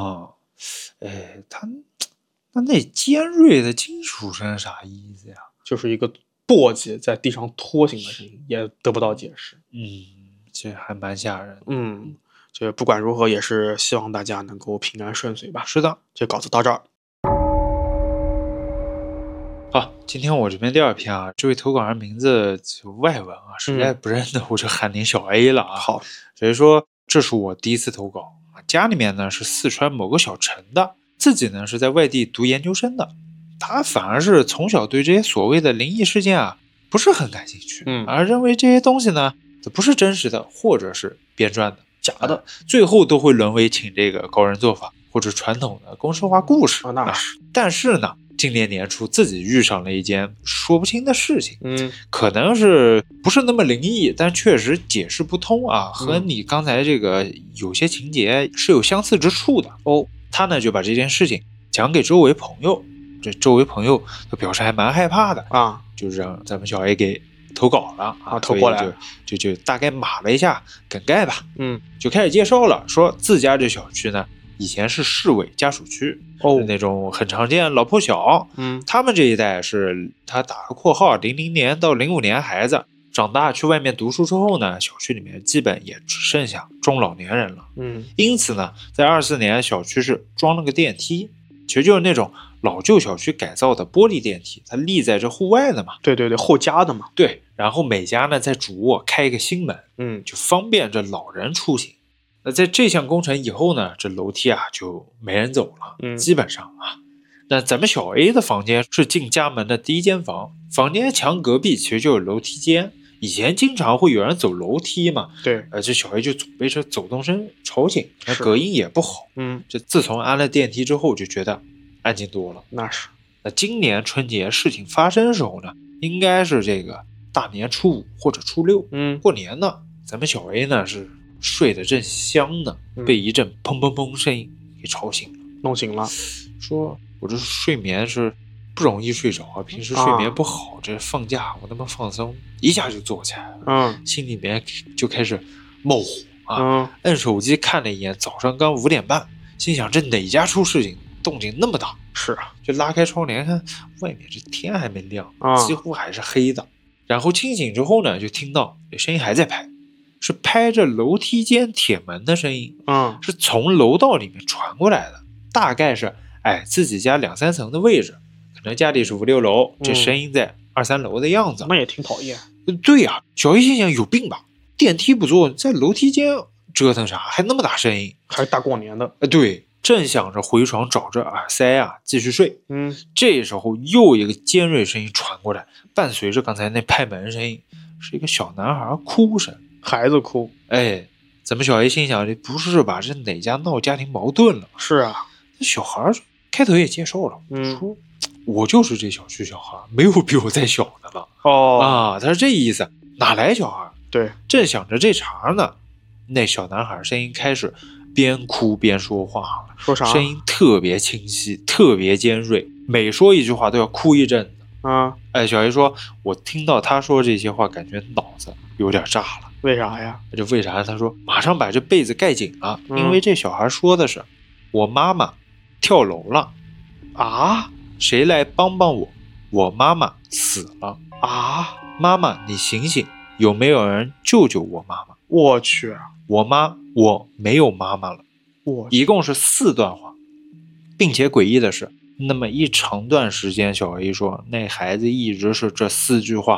那尖锐的金属声啥意思呀？ 就是一个簸箕在地上拖行的声音，也得不到解释。 这还蛮吓人的。 这不管如何也是希望大家能够平安顺遂吧。 是的， 这稿子到这儿。 好，今天我这边第二篇啊，这位投稿人名字就外文啊，实在不认得，我就喊您小 A 了啊。 好， 所以说这是我第一次投稿，家里面呢是四川某个小城的，自己呢是在外地读研究生的。他反而是从小对这些所谓的灵异事件啊不是很感兴趣，而认为这些东西呢不是真实的，或者是编撰的、假的，最后都会沦为请这个高人做法或者传统的公式化故事。 那是。 但是呢，今年年初自己遇上了一件说不清的事情，可能是不是那么灵异，但确实解释不通啊，和你刚才这个有些情节是有相似之处的。他呢就把这件事情讲给周围朋友，这周围朋友都表示还蛮害怕的啊，就让咱们小 A 给投稿了啊， 投过来就大概码了一下梗概吧，就开始介绍了，说自家这小区呢以前是市委家属区，那种很常见老破小，他们这一代是他打个括号00年到05年孩子长大去外面读书之后呢，小区里面基本也只剩下中老年人了，因此呢，在24年小区是装了个电梯，其实就是那种老旧小区改造的玻璃电梯，它立在这户外的嘛。 对，后加的嘛。 对，然后每家呢在主卧开一个新门，就方便这老人出行。那在这项工程以后呢，这楼梯啊就没人走了，基本上啊。那咱们小 A 的房间是进家门的第一间房，房间墙隔壁其实就有楼梯间。以前经常会有人走楼梯嘛， 对， 这小 A 就总被这走动声吵醒，那隔音也不好，这自从安了电梯之后，就觉得安静多了。 那是。 那今年春节事情发生的时候呢，应该是这个大年初5或者初6，过年呢，咱们小 A 呢是睡得正香呢，被一阵砰砰砰声音给吵醒了， 弄醒了， 说我这睡眠是不容易睡着啊，平时睡眠不好，这放假我他妈放松，一下就坐起来了，心里面就开始冒火啊，摁手机看了一眼，早上刚5点半，心想这哪家出事情，动静那么大？ 是啊， 就拉开窗帘看，外面这天还没亮，几乎还是黑的。然后清醒之后呢，就听到这声音还在拍，是拍着楼梯间铁门的声音，是从楼道里面传过来的，大概是自己家2、3层的位置。可能家里是5、6楼，这声音在2、3楼的样子， 那也挺讨厌。 对呀，小 A 心想有病吧？电梯不坐，在楼梯间折腾啥？还那么大声音， 还是大过年的。 对，正想着回床找着耳塞啊，继续睡。这时候又一个尖锐声音传过来，伴随着刚才那拍门声音，是一个小男孩哭声， 孩子哭。 咱们小 A 心想，这不是吧？这哪家闹家庭矛盾了？ 是啊， 这小孩开头也接受了，说我就是这小区小孩，没有比我再小的了。他是这意思，哪来小孩？ 对， 正想着这茬呢，那小男孩声音开始边哭边说话了。 说啥？ 声音特别清晰，特别尖锐，每说一句话都要哭一阵子。小 A 说，我听到他说这些话，感觉脑子有点炸了。 为啥呀？ 这为啥？他说马上把这被子盖紧了，因为这小孩说的是我妈妈跳楼了啊！谁来帮帮我？我妈妈死了啊！妈妈，你醒醒，有没有人救救我妈妈？ 我去， 我没有妈妈了。一共是4段话，并且诡异的是，那么一长段时间，小 A 说那孩子一直是这4句话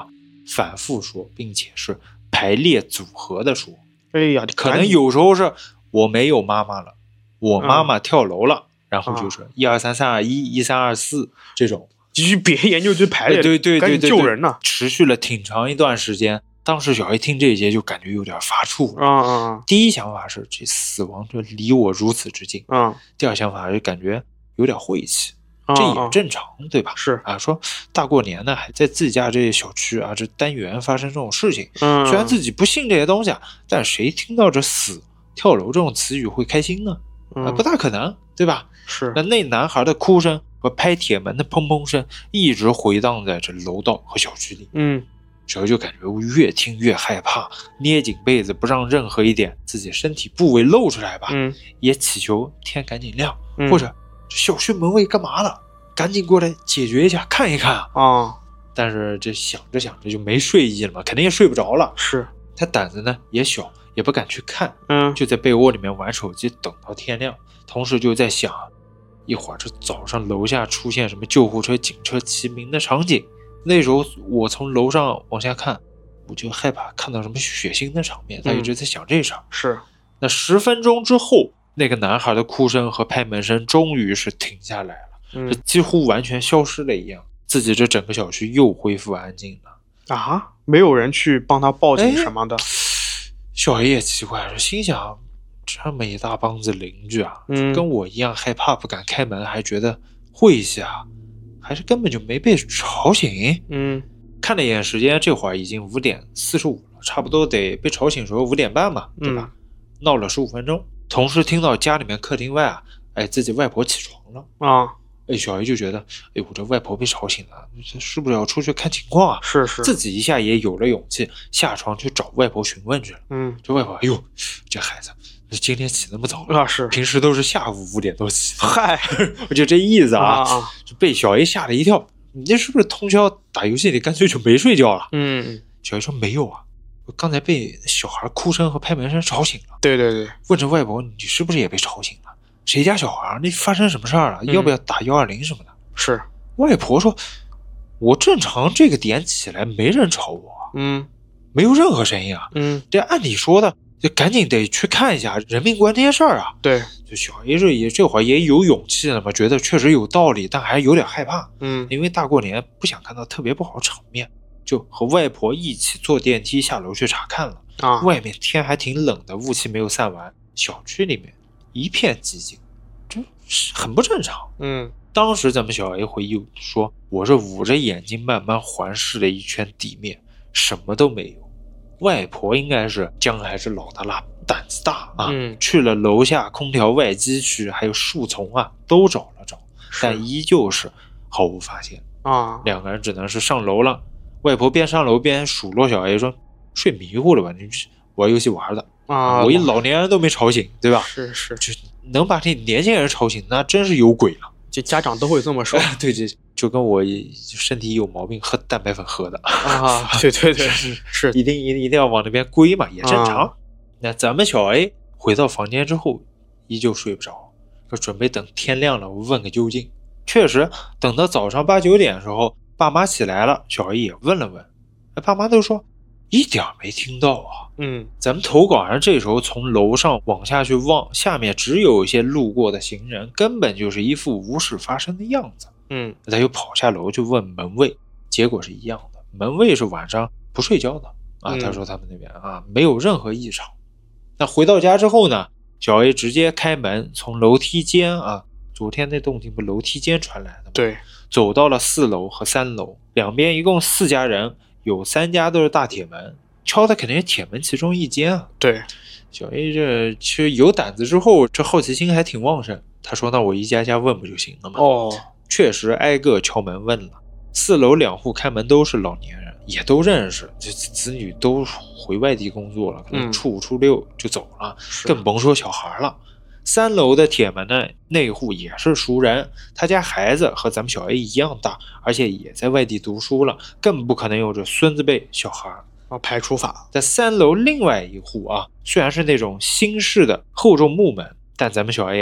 反复说，并且是排列组合的说。 哎呀， 可能有时候是我没有妈妈了，我妈妈跳楼了，然后就是1 2 3 3 2 1 1 3 2 4这种。 继续别研究这排列， 对， 赶紧救人呐！ 持续了挺长一段时间。当时小 A 听这些就感觉有点发怵第一想法是这死亡就离我如此之近第二想法就感觉有点晦气这也正常对吧？ 是啊，说大过年的还在自己家这小区啊这单元发生这种事情虽然自己不信这些东西啊，但谁听到这死跳楼这种词语会开心呢？不大可能对吧？ 是。 那男孩的哭声和拍铁门的砰砰声一直回荡在这楼道和小区里小 A 就感觉越听越害怕，捏紧被子不让任何一点自己身体部位露出来吧也祈求天赶紧亮或者小区门卫干嘛了赶紧过来解决一下看一看但是这想着想着就没睡意了嘛，肯定也睡不着了。 是他胆子呢也小，也不敢去看就在被窝里面玩手机等到天亮，同时就在想一会儿这早上楼下出现什么救护车警车齐鸣的场景，那时候我从楼上往下看我就害怕看到什么血腥的场面他一直在想这事儿是。 那10分钟之后那个男孩的哭声和拍门声终于是停下来了这几乎完全消失了一样，自己这整个小区又恢复安静了啊！没有人去帮他报警什么的小 A 也奇怪了，心想这么一大帮子邻居啊跟我一样害怕不敢开门还觉得晦气啊，还是根本就没被吵醒看了一眼时间，这会儿已经5点45了，差不多得被吵醒时候5点半嘛对吧闹了15分钟，同时听到家里面客厅外啊自己外婆起床了小 A 就觉得我这外婆被吵醒了，是不是要出去看情况啊？ 是自己一下也有了勇气下床去找外婆询问去了这外婆哎呦这孩子今天起那么早是平时都是下午5点多起嗨我就这意思就被小 A 吓了一跳，你这是不是通宵打游戏你干脆就没睡觉了小 A 说没有啊，我刚才被小孩哭声和拍门声吵醒了。 对， 问着外婆你是不是也被吵醒了，谁家小孩那发生什么事儿了要不要打120什么的是。 外婆说我正常这个点起来没人吵我没有任何声音这按理说的就赶紧得去看一下，人命关天事儿啊。 对， 就小 A 这会儿也有勇气了嘛，觉得确实有道理，但还有点害怕。因为大过年不想看到特别不好场面，就和外婆一起坐电梯下楼去查看了。外面天还挺冷的，雾气没有散完，小区里面一片寂静，这很不正常。当时咱们小 A 回忆说，我是捂着眼睛慢慢环视了一圈地面，什么都没有。外婆应该是姜还是老大辣胆子大去了楼下空调外机区还有树丛都找了找，但依旧是毫无发现两个人只能是上楼了。外婆边上楼边数落小 A 说睡迷糊了吧，你玩游戏玩的我一老年人都没吵醒对吧？ 是就能把这年轻人吵醒那真是有鬼了， 这家长都会这么说对，就跟我身体有毛病喝蛋白粉喝的对是一定要往那边归嘛，也正常那咱们小 A 回到房间之后依旧睡不着，说准备等天亮了问个究竟。确实等到早上8、9点的时候爸妈起来了，小 A 也问了问，爸妈都说一点没听到咱们投稿上这时候从楼上往下去望，下面只有一些路过的行人，根本就是一副无事发生的样子他又跑下楼去问门卫，结果是一样的，门卫是晚上不睡觉的他说他们那边没有任何异常。那回到家之后呢，小 A 直接开门从楼梯间昨天那动静不楼梯间传来的吗？ 对， 走到了4楼和3楼，两边一共4家人，有3家都是大铁门，敲的肯定是铁门其中一间对， 小 A 这其实有胆子之后这好奇心还挺旺盛，他说那我一家家问不就行了吗？确实挨个敲门问了，4楼2户开门都是老年人，也都认识，这子女都回外地工作了，可能初5、初6就走了，更甭说小孩了。3楼的铁门呢，那户也是熟人，他家孩子和咱们小 A 一样大，而且也在外地读书了，更不可能有着孙子辈小孩排除法。 在3楼另外一户虽然是那种新式的厚重木门，但咱们小 A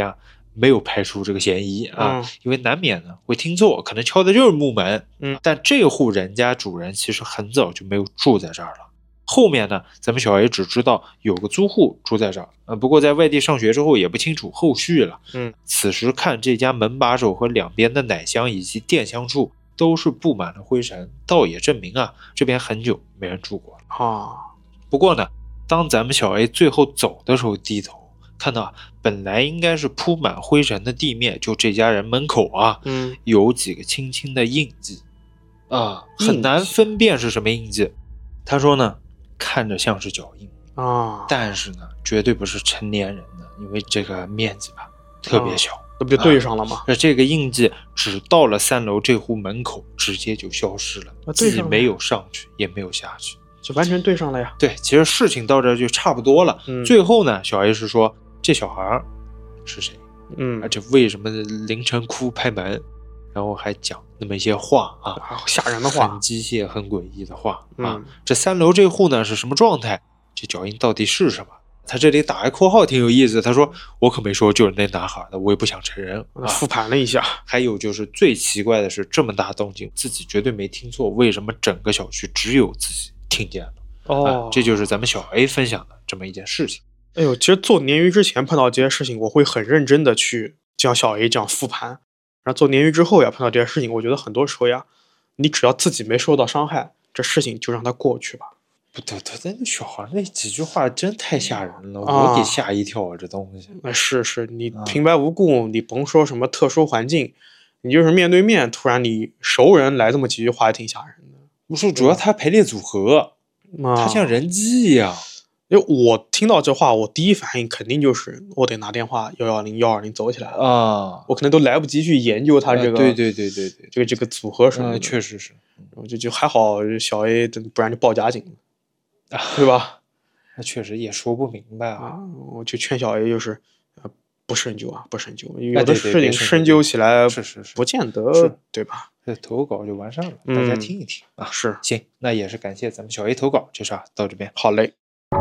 没有排除这个嫌疑啊，因为难免呢会听错，可能敲的就是木门。但这户人家主人其实很早就没有住在这儿了。后面呢，咱们小 A 只知道有个租户住在这儿，不过在外地上学之后也不清楚后续了。此时看这家门把手和两边的奶箱以及电箱处都是布满了灰尘，倒也证明啊，这边很久没人住过了。不过呢，当咱们小 A 最后走的时候低头看到本来应该是铺满灰尘的地面，就这家人门口啊，有几个轻轻的印记啊，很难分辨是什么印记。他说呢，看着像是脚印啊，但是呢，绝对不是成年人的，因为这个面积吧特别小， 那不就对上了吗？ 这个印记只到了3楼这户门口，直接就消失了，自己没有上去，也没有下去， 就完全对上了呀。 对，其实事情到这就差不多了。最后呢，小 A 是说这小孩是谁？而且为什么凌晨哭拍门？然后还讲那么一些话啊， 吓人的话， 很机械、很诡异的话啊。这3楼这户呢是什么状态？这脚印到底是什么？他这里打一括号挺有意思，他说我可没说就是那男孩的，我也不想承认。 复盘了一下。 还有就是最奇怪的是，这么大动静，自己绝对没听错，为什么整个小区只有自己听见了？这就是咱们小 A 分享的这么一件事情。 哎呦，其实做鲶鱼之前碰到这些事情，我会很认真的去像小 A 这样复盘。然后做鲶鱼之后呀，碰到这些事情，我觉得很多时候呀，你只要自己没受到伤害，这事情就让它过去吧。 不对，那小孩那几句话真太吓人了，我给吓一跳啊！这东西是你平白无故，你甭说什么特殊环境，你就是面对面，突然你熟人来这么几句话，也挺吓人的。 不是，主要他排列组合，他像人机一样。 因为我听到这话，我第一反应肯定就是我得拿电话110、120走起来了啊！我可能都来不及去研究他这个， 对， 这个组合什么的， 确实是。 就还好，小 A 不然就报假警了，对吧？ 那确实也说不明白啊！ 我就劝小 A 就是不深究啊，不深究，有的事情深究起来是不见得，对吧？ 这投稿就完善了，大家听一听啊。 是， 行，那也是感谢咱们小 A 投稿，这事到这边。 好嘞。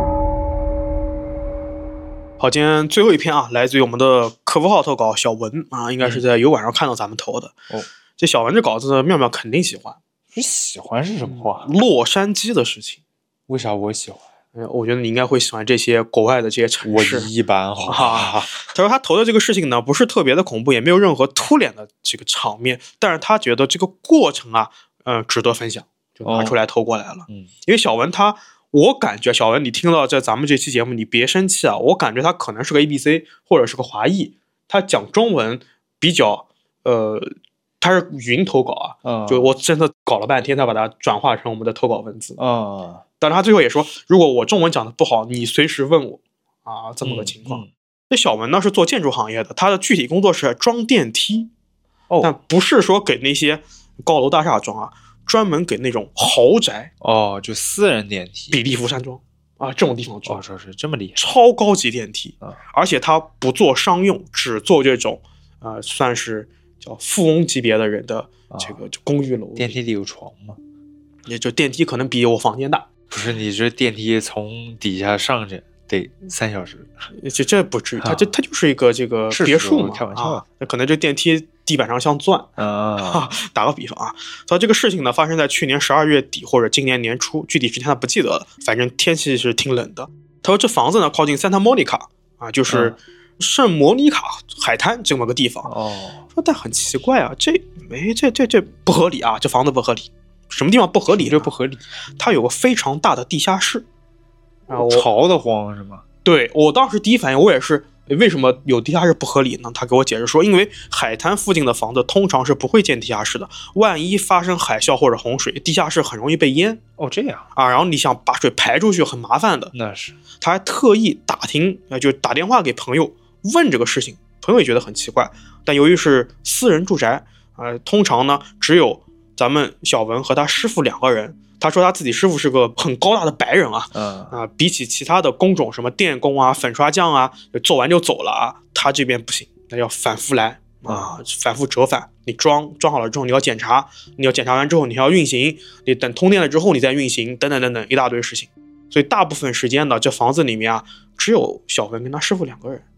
好，今天最后一篇啊，来自于我们的客服号投稿小文啊，应该是在油管上看到咱们投的。这小文这稿子妙妙肯定喜欢。 喜欢是什么话？ 洛杉矶的事情。 为啥我喜欢？ 我觉得你应该会喜欢这些国外的这些城市。 我一般他说他投的这个事情呢，不是特别的恐怖，也没有任何突脸的这个场面，但是他觉得这个过程啊，值得分享，就拿出来投过来了。因为小文我感觉小文，你听到咱们这期节目，你别生气啊！我感觉他可能是个 ABC 或者是个华裔，他讲中文比较他是语音投稿啊，就我真的搞了半天才把它转化成我们的投稿文字啊。但是他最后也说，如果我中文讲的不好，你随时问我啊，这么个情况。这小文呢是做建筑行业的，他的具体工作是装电梯，但不是说给那些高楼大厦装啊。专门给那种豪宅就私人电梯， 比利福山庄啊这种地方装， 说是这么厉害， 超高级电梯而且它不做商用，只做这种算是叫富翁级别的人的这个公寓楼。 电梯里有床吗？ 也就电梯可能比我房间大。 不是，你这电梯从底下上去得3小时， 这不至于，它就是一个这个别墅嘛， 开玩笑， 那可能这电梯地板上像钻打个比方啊，所以这个事情呢发生在去年12月底或者今年年初，具体时间他不记得了，反正天气是挺冷的。他说这房子呢靠近 Santa Monica 啊，就是圣莫妮卡海滩这么个地方。说但很奇怪啊，这不合理啊，这房子不合理。什么地方不合理？ 这不合理， 它有个非常大的地下室潮得慌是吗？ 对，我当时第一反应我也是，为什么有地下室不合理呢？他给我解释说，因为海滩附近的房子通常是不会建地下室的，万一发生海啸或者洪水，地下室很容易被淹。 这样啊，然后你想把水排出去很麻烦的。 那是， 他还特意就打电话给朋友问这个事情，朋友也觉得很奇怪，但由于是私人住宅通常呢只有咱们小文和他师傅2个人。他说他自己师傅是个很高大的白人比起其他的工种，什么电工啊、粉刷匠啊，做完就走了啊，他这边不行，那要反复来反复折返。你装好了之后，你要检查，完之后你还要运行，你等通电了之后你再运行，等等等等一大堆事情。所以大部分时间呢，这房子里面只有小文跟他师傅2个人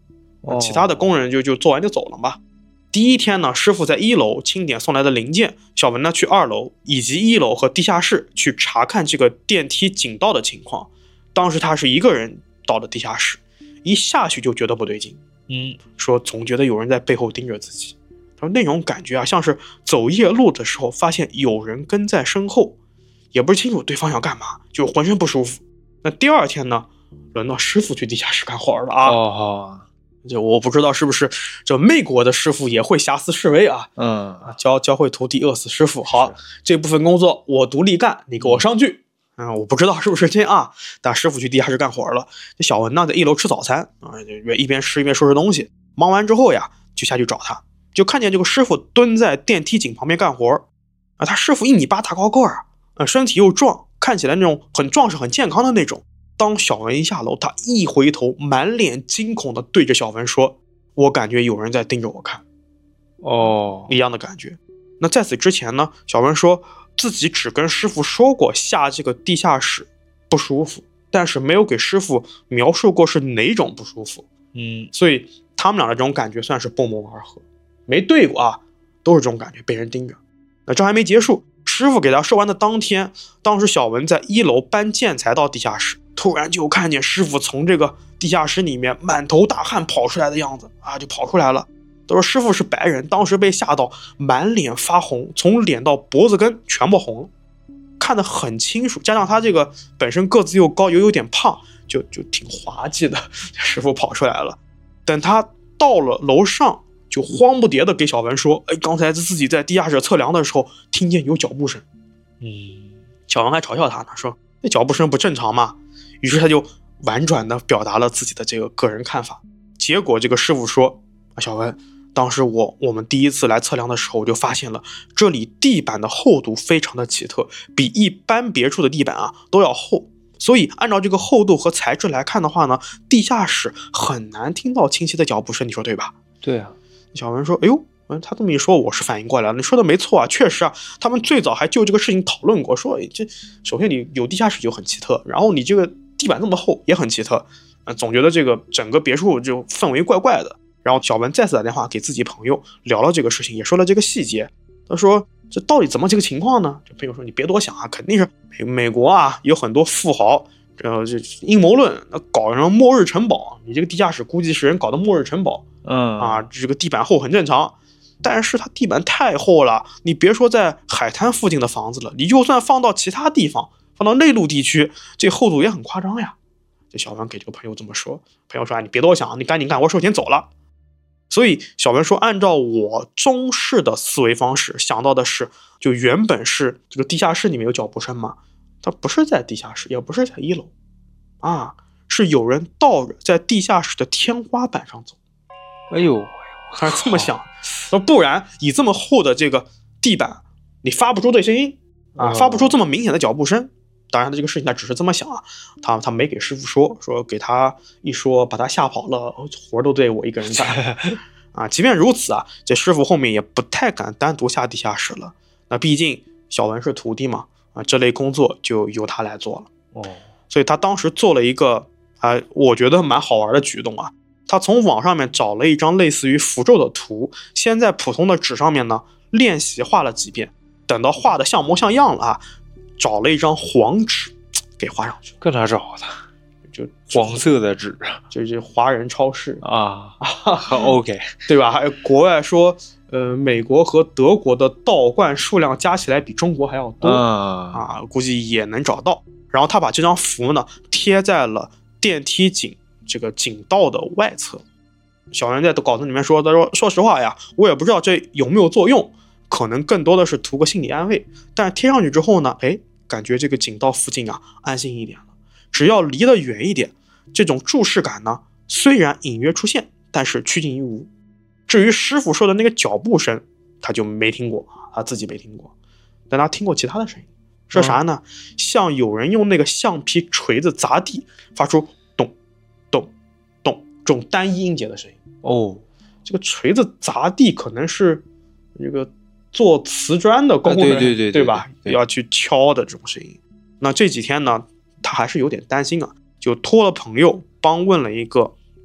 其他的工人就做完就走了嘛。第一天呢，师傅在1楼清点送来的零件，小文呢去2楼以及1楼和地下室去查看这个电梯井道的情况。当时他是一个人到了地下室，一下去就觉得不对劲，说总觉得有人在背后盯着自己。他说那种感觉啊，像是走夜路的时候发现有人跟在身后，也不是清楚对方要干嘛，就浑身不舒服。那第2天呢，轮到师傅去地下室干活了啊。就我不知道是不是这美国的师傅也会瑕疵示威啊？教会徒弟饿死师傅。好，这部分工作我独立干，你给我上去。我不知道是不是这样啊？但师傅去地下室干活了。这小文呢，在1楼吃早餐啊，就一边吃一边收拾东西。忙完之后呀，就下去找他，就看见这个师傅蹲在电梯井旁边干活啊。他师傅1.8米大高个儿啊，身体又壮，看起来那种很壮实、很健康的那种。当小文一下楼，他一回头，满脸惊恐的对着小文说：“我感觉有人在盯着我看。”一样的感觉。那在此之前呢，小文说自己只跟师傅说过下这个地下室不舒服，但是没有给师傅描述过是哪种不舒服。所以他们俩的这种感觉算是不谋而合，没对过啊，都是这种感觉，被人盯着。那这还没结束，师傅给他说完的当天，当时小文在1楼搬建材到地下室，突然就看见师傅从这个地下室里面满头大汗跑出来的样子啊，就跑出来了。都说师傅是白人，当时被吓到满脸发红，从脸到脖子根全部红了，看得很清楚。加上他这个本身个子又高又有点胖，就挺滑稽的。师傅跑出来了，等他到了楼上，就慌不迭的给小文说：“刚才自己在地下室测量的时候，听见有脚步声。”小文还嘲笑他呢，说：“那脚步声不正常吗？”于是他就婉转的表达了自己的这个个人看法。结果这个师傅说：“小文，当时我们第一次来测量的时候，我就发现了这里地板的厚度非常的奇特，比一般别处的地板啊都要厚。所以按照这个厚度和材质来看的话呢，地下室很难听到清晰的脚步声，你说对吧？” 对啊。 小文说：“哎呦，他这么一说，我是反应过来了，你说的没错啊，确实啊，他们最早还就这个事情讨论过，说这首先你有地下室就很奇特，然后你这个地板这么厚也很奇特，总觉得这个整个别墅就氛围怪怪的。”然后小文再次打电话给自己朋友聊了这个事情，也说了这个细节。他说：“这到底怎么这个情况呢？”这朋友说：“你别多想啊，肯定是美国啊有很多富豪，这阴谋论搞什么末日城堡，你这个地下室估计是人搞的末日城堡。这个地板厚很正常，但是它地板太厚了，你别说在海滩附近的房子了，你就算放到其他地方，放到内陆地区，这厚度也很夸张呀。”这小文给这个朋友这么说，朋友说：“你别多想，你赶紧干活收钱走了。”所以小文说，按照我中式的思维方式想到的是，就原本是这个地下室里面有脚步声嘛，它不是在地下室，也不是在1楼啊，是有人倒着在地下室的天花板上走。他是这么想，不然以这么厚的这个地板，你发不出这声音啊，发不出这么明显的脚步声。当然，他这个事情他只是这么想啊，他没给师傅说给他一说，把他吓跑了，活都对我一个人干啊。即便如此啊，这师傅后面也不太敢单独下地下室了。那毕竟小文是徒弟嘛，这类工作就由他来做了。所以他当时做了一个我觉得蛮好玩的举动啊。他从网上面找了一张类似于符咒的图，先在普通的纸上面呢练习画了几遍，等到画的像模像样了啊，找了一张黄纸给画上去。 搁哪找的？就黄色的纸， 就是华人超市啊。OK， 对吧？国外说，美国和德国的道观数量加起来比中国还要多估计也能找到。然后他把这张符呢贴在了电梯井这个井道的外侧。小人在稿子里面说，他说：“说实话呀，我也不知道这有没有作用。”可能更多的是图个心理安慰，但是贴上去之后呢，感觉这个井道附近啊安心一点了。只要离得远一点，这种注视感呢虽然隐约出现，但是趋近于无。至于师傅说的那个脚步声，他就没听过，他自己没听过，但他听过其他的声音，是啥呢？像有人用那个橡皮锤子砸地，发出咚咚咚这种单一音节的声音。这个锤子砸地可能是这个做瓷砖的工人，对吧？要去敲的这种声音。那这几天呢，他还是有点担心啊，就托了朋友帮问了一个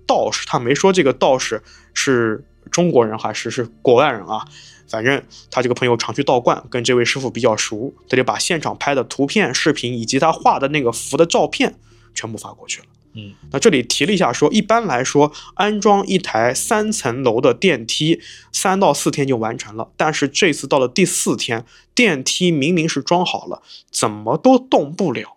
道士，他没说这个道士是中国人还是国外人啊。反正他这个朋友常去道观，跟这位师傅比较熟，他就把现场拍的图片、视频以及他画的那个符的照片全部发过去了。那这里提了一下说，一般来说安装一台3层楼的电梯3到4天就完成了，但是这次到了第4天，电梯明明是装好了，怎么都动不了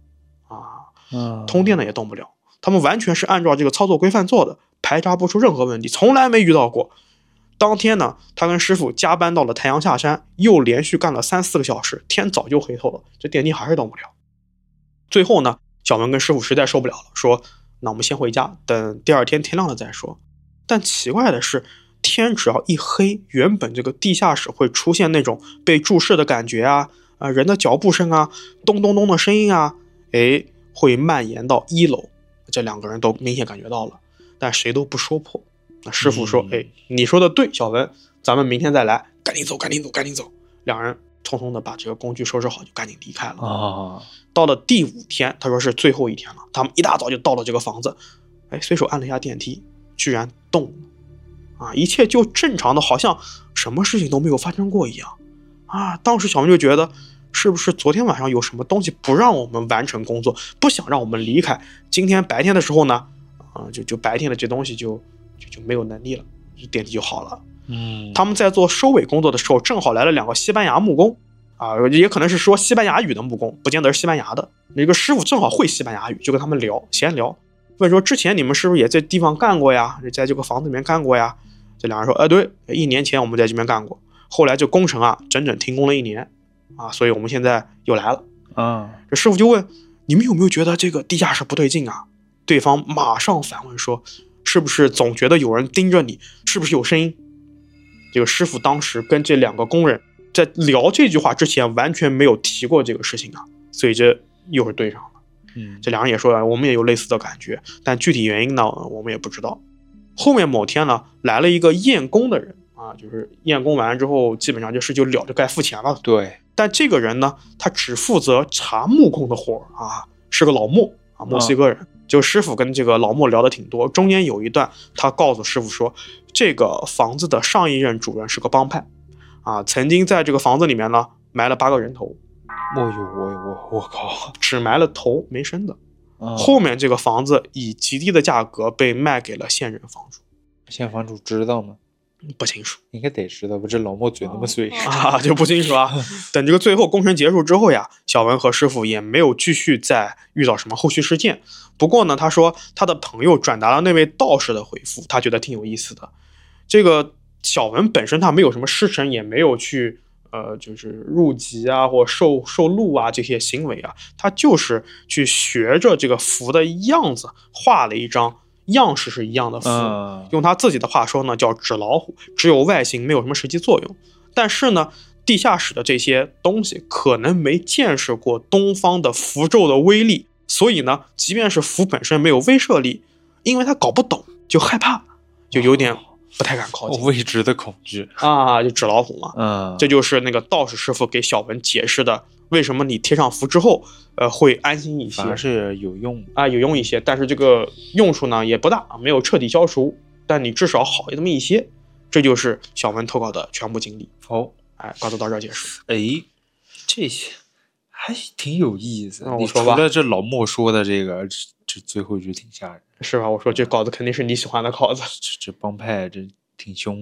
通电的也动不了。他们完全是按照这个操作规范做的，排查不出任何问题，从来没遇到过。当天呢，他跟师傅加班到了太阳下山，又连续干了3-4个小时，天早就黑透了，这电梯还是动不了。最后呢，小文跟师傅实在受不了了，说那我们先回家，等第2天天亮了再说。但奇怪的是，天只要一黑，原本这个地下室会出现那种被注视的感觉人的脚步声咚咚咚的声音会蔓延到1楼。这2个人都明显感觉到了，但谁都不说破。那师傅说你说的对，小文，咱们明天再来，赶紧走赶紧走赶紧走。2人匆匆的把这个工具收拾好，就赶紧离开了。到了第5天，他说是最后一天了，他们一大早就到了这个房子，随手按了一下电梯，居然动了一切就正常的，好像什么事情都没有发生过一样当时小文就觉得，是不是昨天晚上有什么东西不让我们完成工作，不想让我们离开，今天白天的时候呢就白天的这东西就没有能力了，电梯就好了。他们在做收尾工作的时候，正好来了2个西班牙木工也可能是说西班牙语的木工，不见得是西班牙的。那个师傅正好会西班牙语，就跟他们闲聊，问说之前你们是不是也在地方干过呀，在这个房子里面干过呀？这2人说对，1年前我们在这边干过，后来这工程整整停工了1年所以我们现在又来了。这师傅就问，你们有没有觉得这个地下室不对劲对方马上反问说，是不是总觉得有人盯着你，是不是有声音？这个师傅当时跟这2个工人在聊这句话之前完全没有提过这个事情所以这又是对上了。这2人也说我们也有类似的感觉，但具体原因呢我们也不知道。后面某天呢，来了一个验工的人就是验工完之后基本上这事就了，就该付钱了。 对， 但这个人呢，他只负责查木工的活是个老墨墨西哥人。就师傅跟这个老墨聊得挺多，中间有一段他告诉师傅说，这个房子的上一任主人是个帮派曾经在这个房子里面呢埋了8个人头。 我靠， 只埋了头没身的。后面这个房子以极低的价格被卖给了现任房主。 现房主知道吗？ 不清楚， 应该得知道吧，这老墨嘴那么碎就不清楚等这个最后工程结束之后呀，小文和师傅也没有继续再遇到什么后续事件。不过呢，他说他的朋友转达了那位道士的回复，他觉得挺有意思的。这个小文本身他没有什么师承，也没有去就是入籍或受禄这些行为他就是去学着这个符的样子画了一张样式是一样的符，用他自己的话说呢，叫纸老虎，只有外形没有什么实际作用。但是呢，地下室的这些东西可能没见识过东方的符咒的威力，所以呢，即便是符本身没有威慑力，因为他搞不懂就害怕，就有点不太敢靠近。 未知的恐惧就纸老虎嘛。这就是那个道士师傅给小文解释的，为什么你贴上符之后会安心一些， 反而是有用有用一些，但是这个用处呢也不大，没有彻底消除，但你至少好那么一些。这就是小文投稿的全部经历。告诉到这儿结束。 这些还挺有意思。 我说吧， 除了这老莫说的这个，这最后一句挺吓人， 是吧？我说这稿子肯定是你喜欢的稿子。 这帮派这挺凶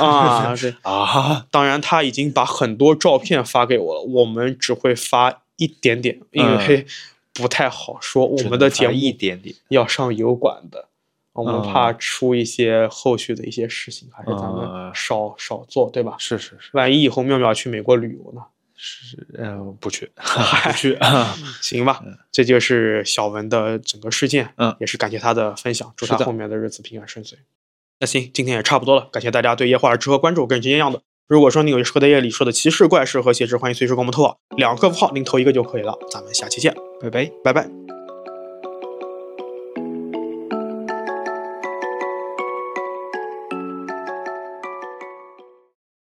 当然他已经把很多照片发给我了，我们只会发一点点，因为不太好说。我们的节目一点点要上油管的，我们怕出一些后续的一些事情，还是咱们少做，对吧？ 是， 万一以后妙妙去美国旅游呢？ 不去行吧。这就是小文的整个事件，也是感谢他的分享，祝他后面的日子平安顺遂。那行，今天也差不多了，感谢大家对夜话的支持和关注，跟之前一样的。如果说您有适合在夜里说的奇事怪事和写诗，欢迎随时给我们投稿，2个客服号您投一个就可以了。咱们下期见， 拜拜。 拜拜。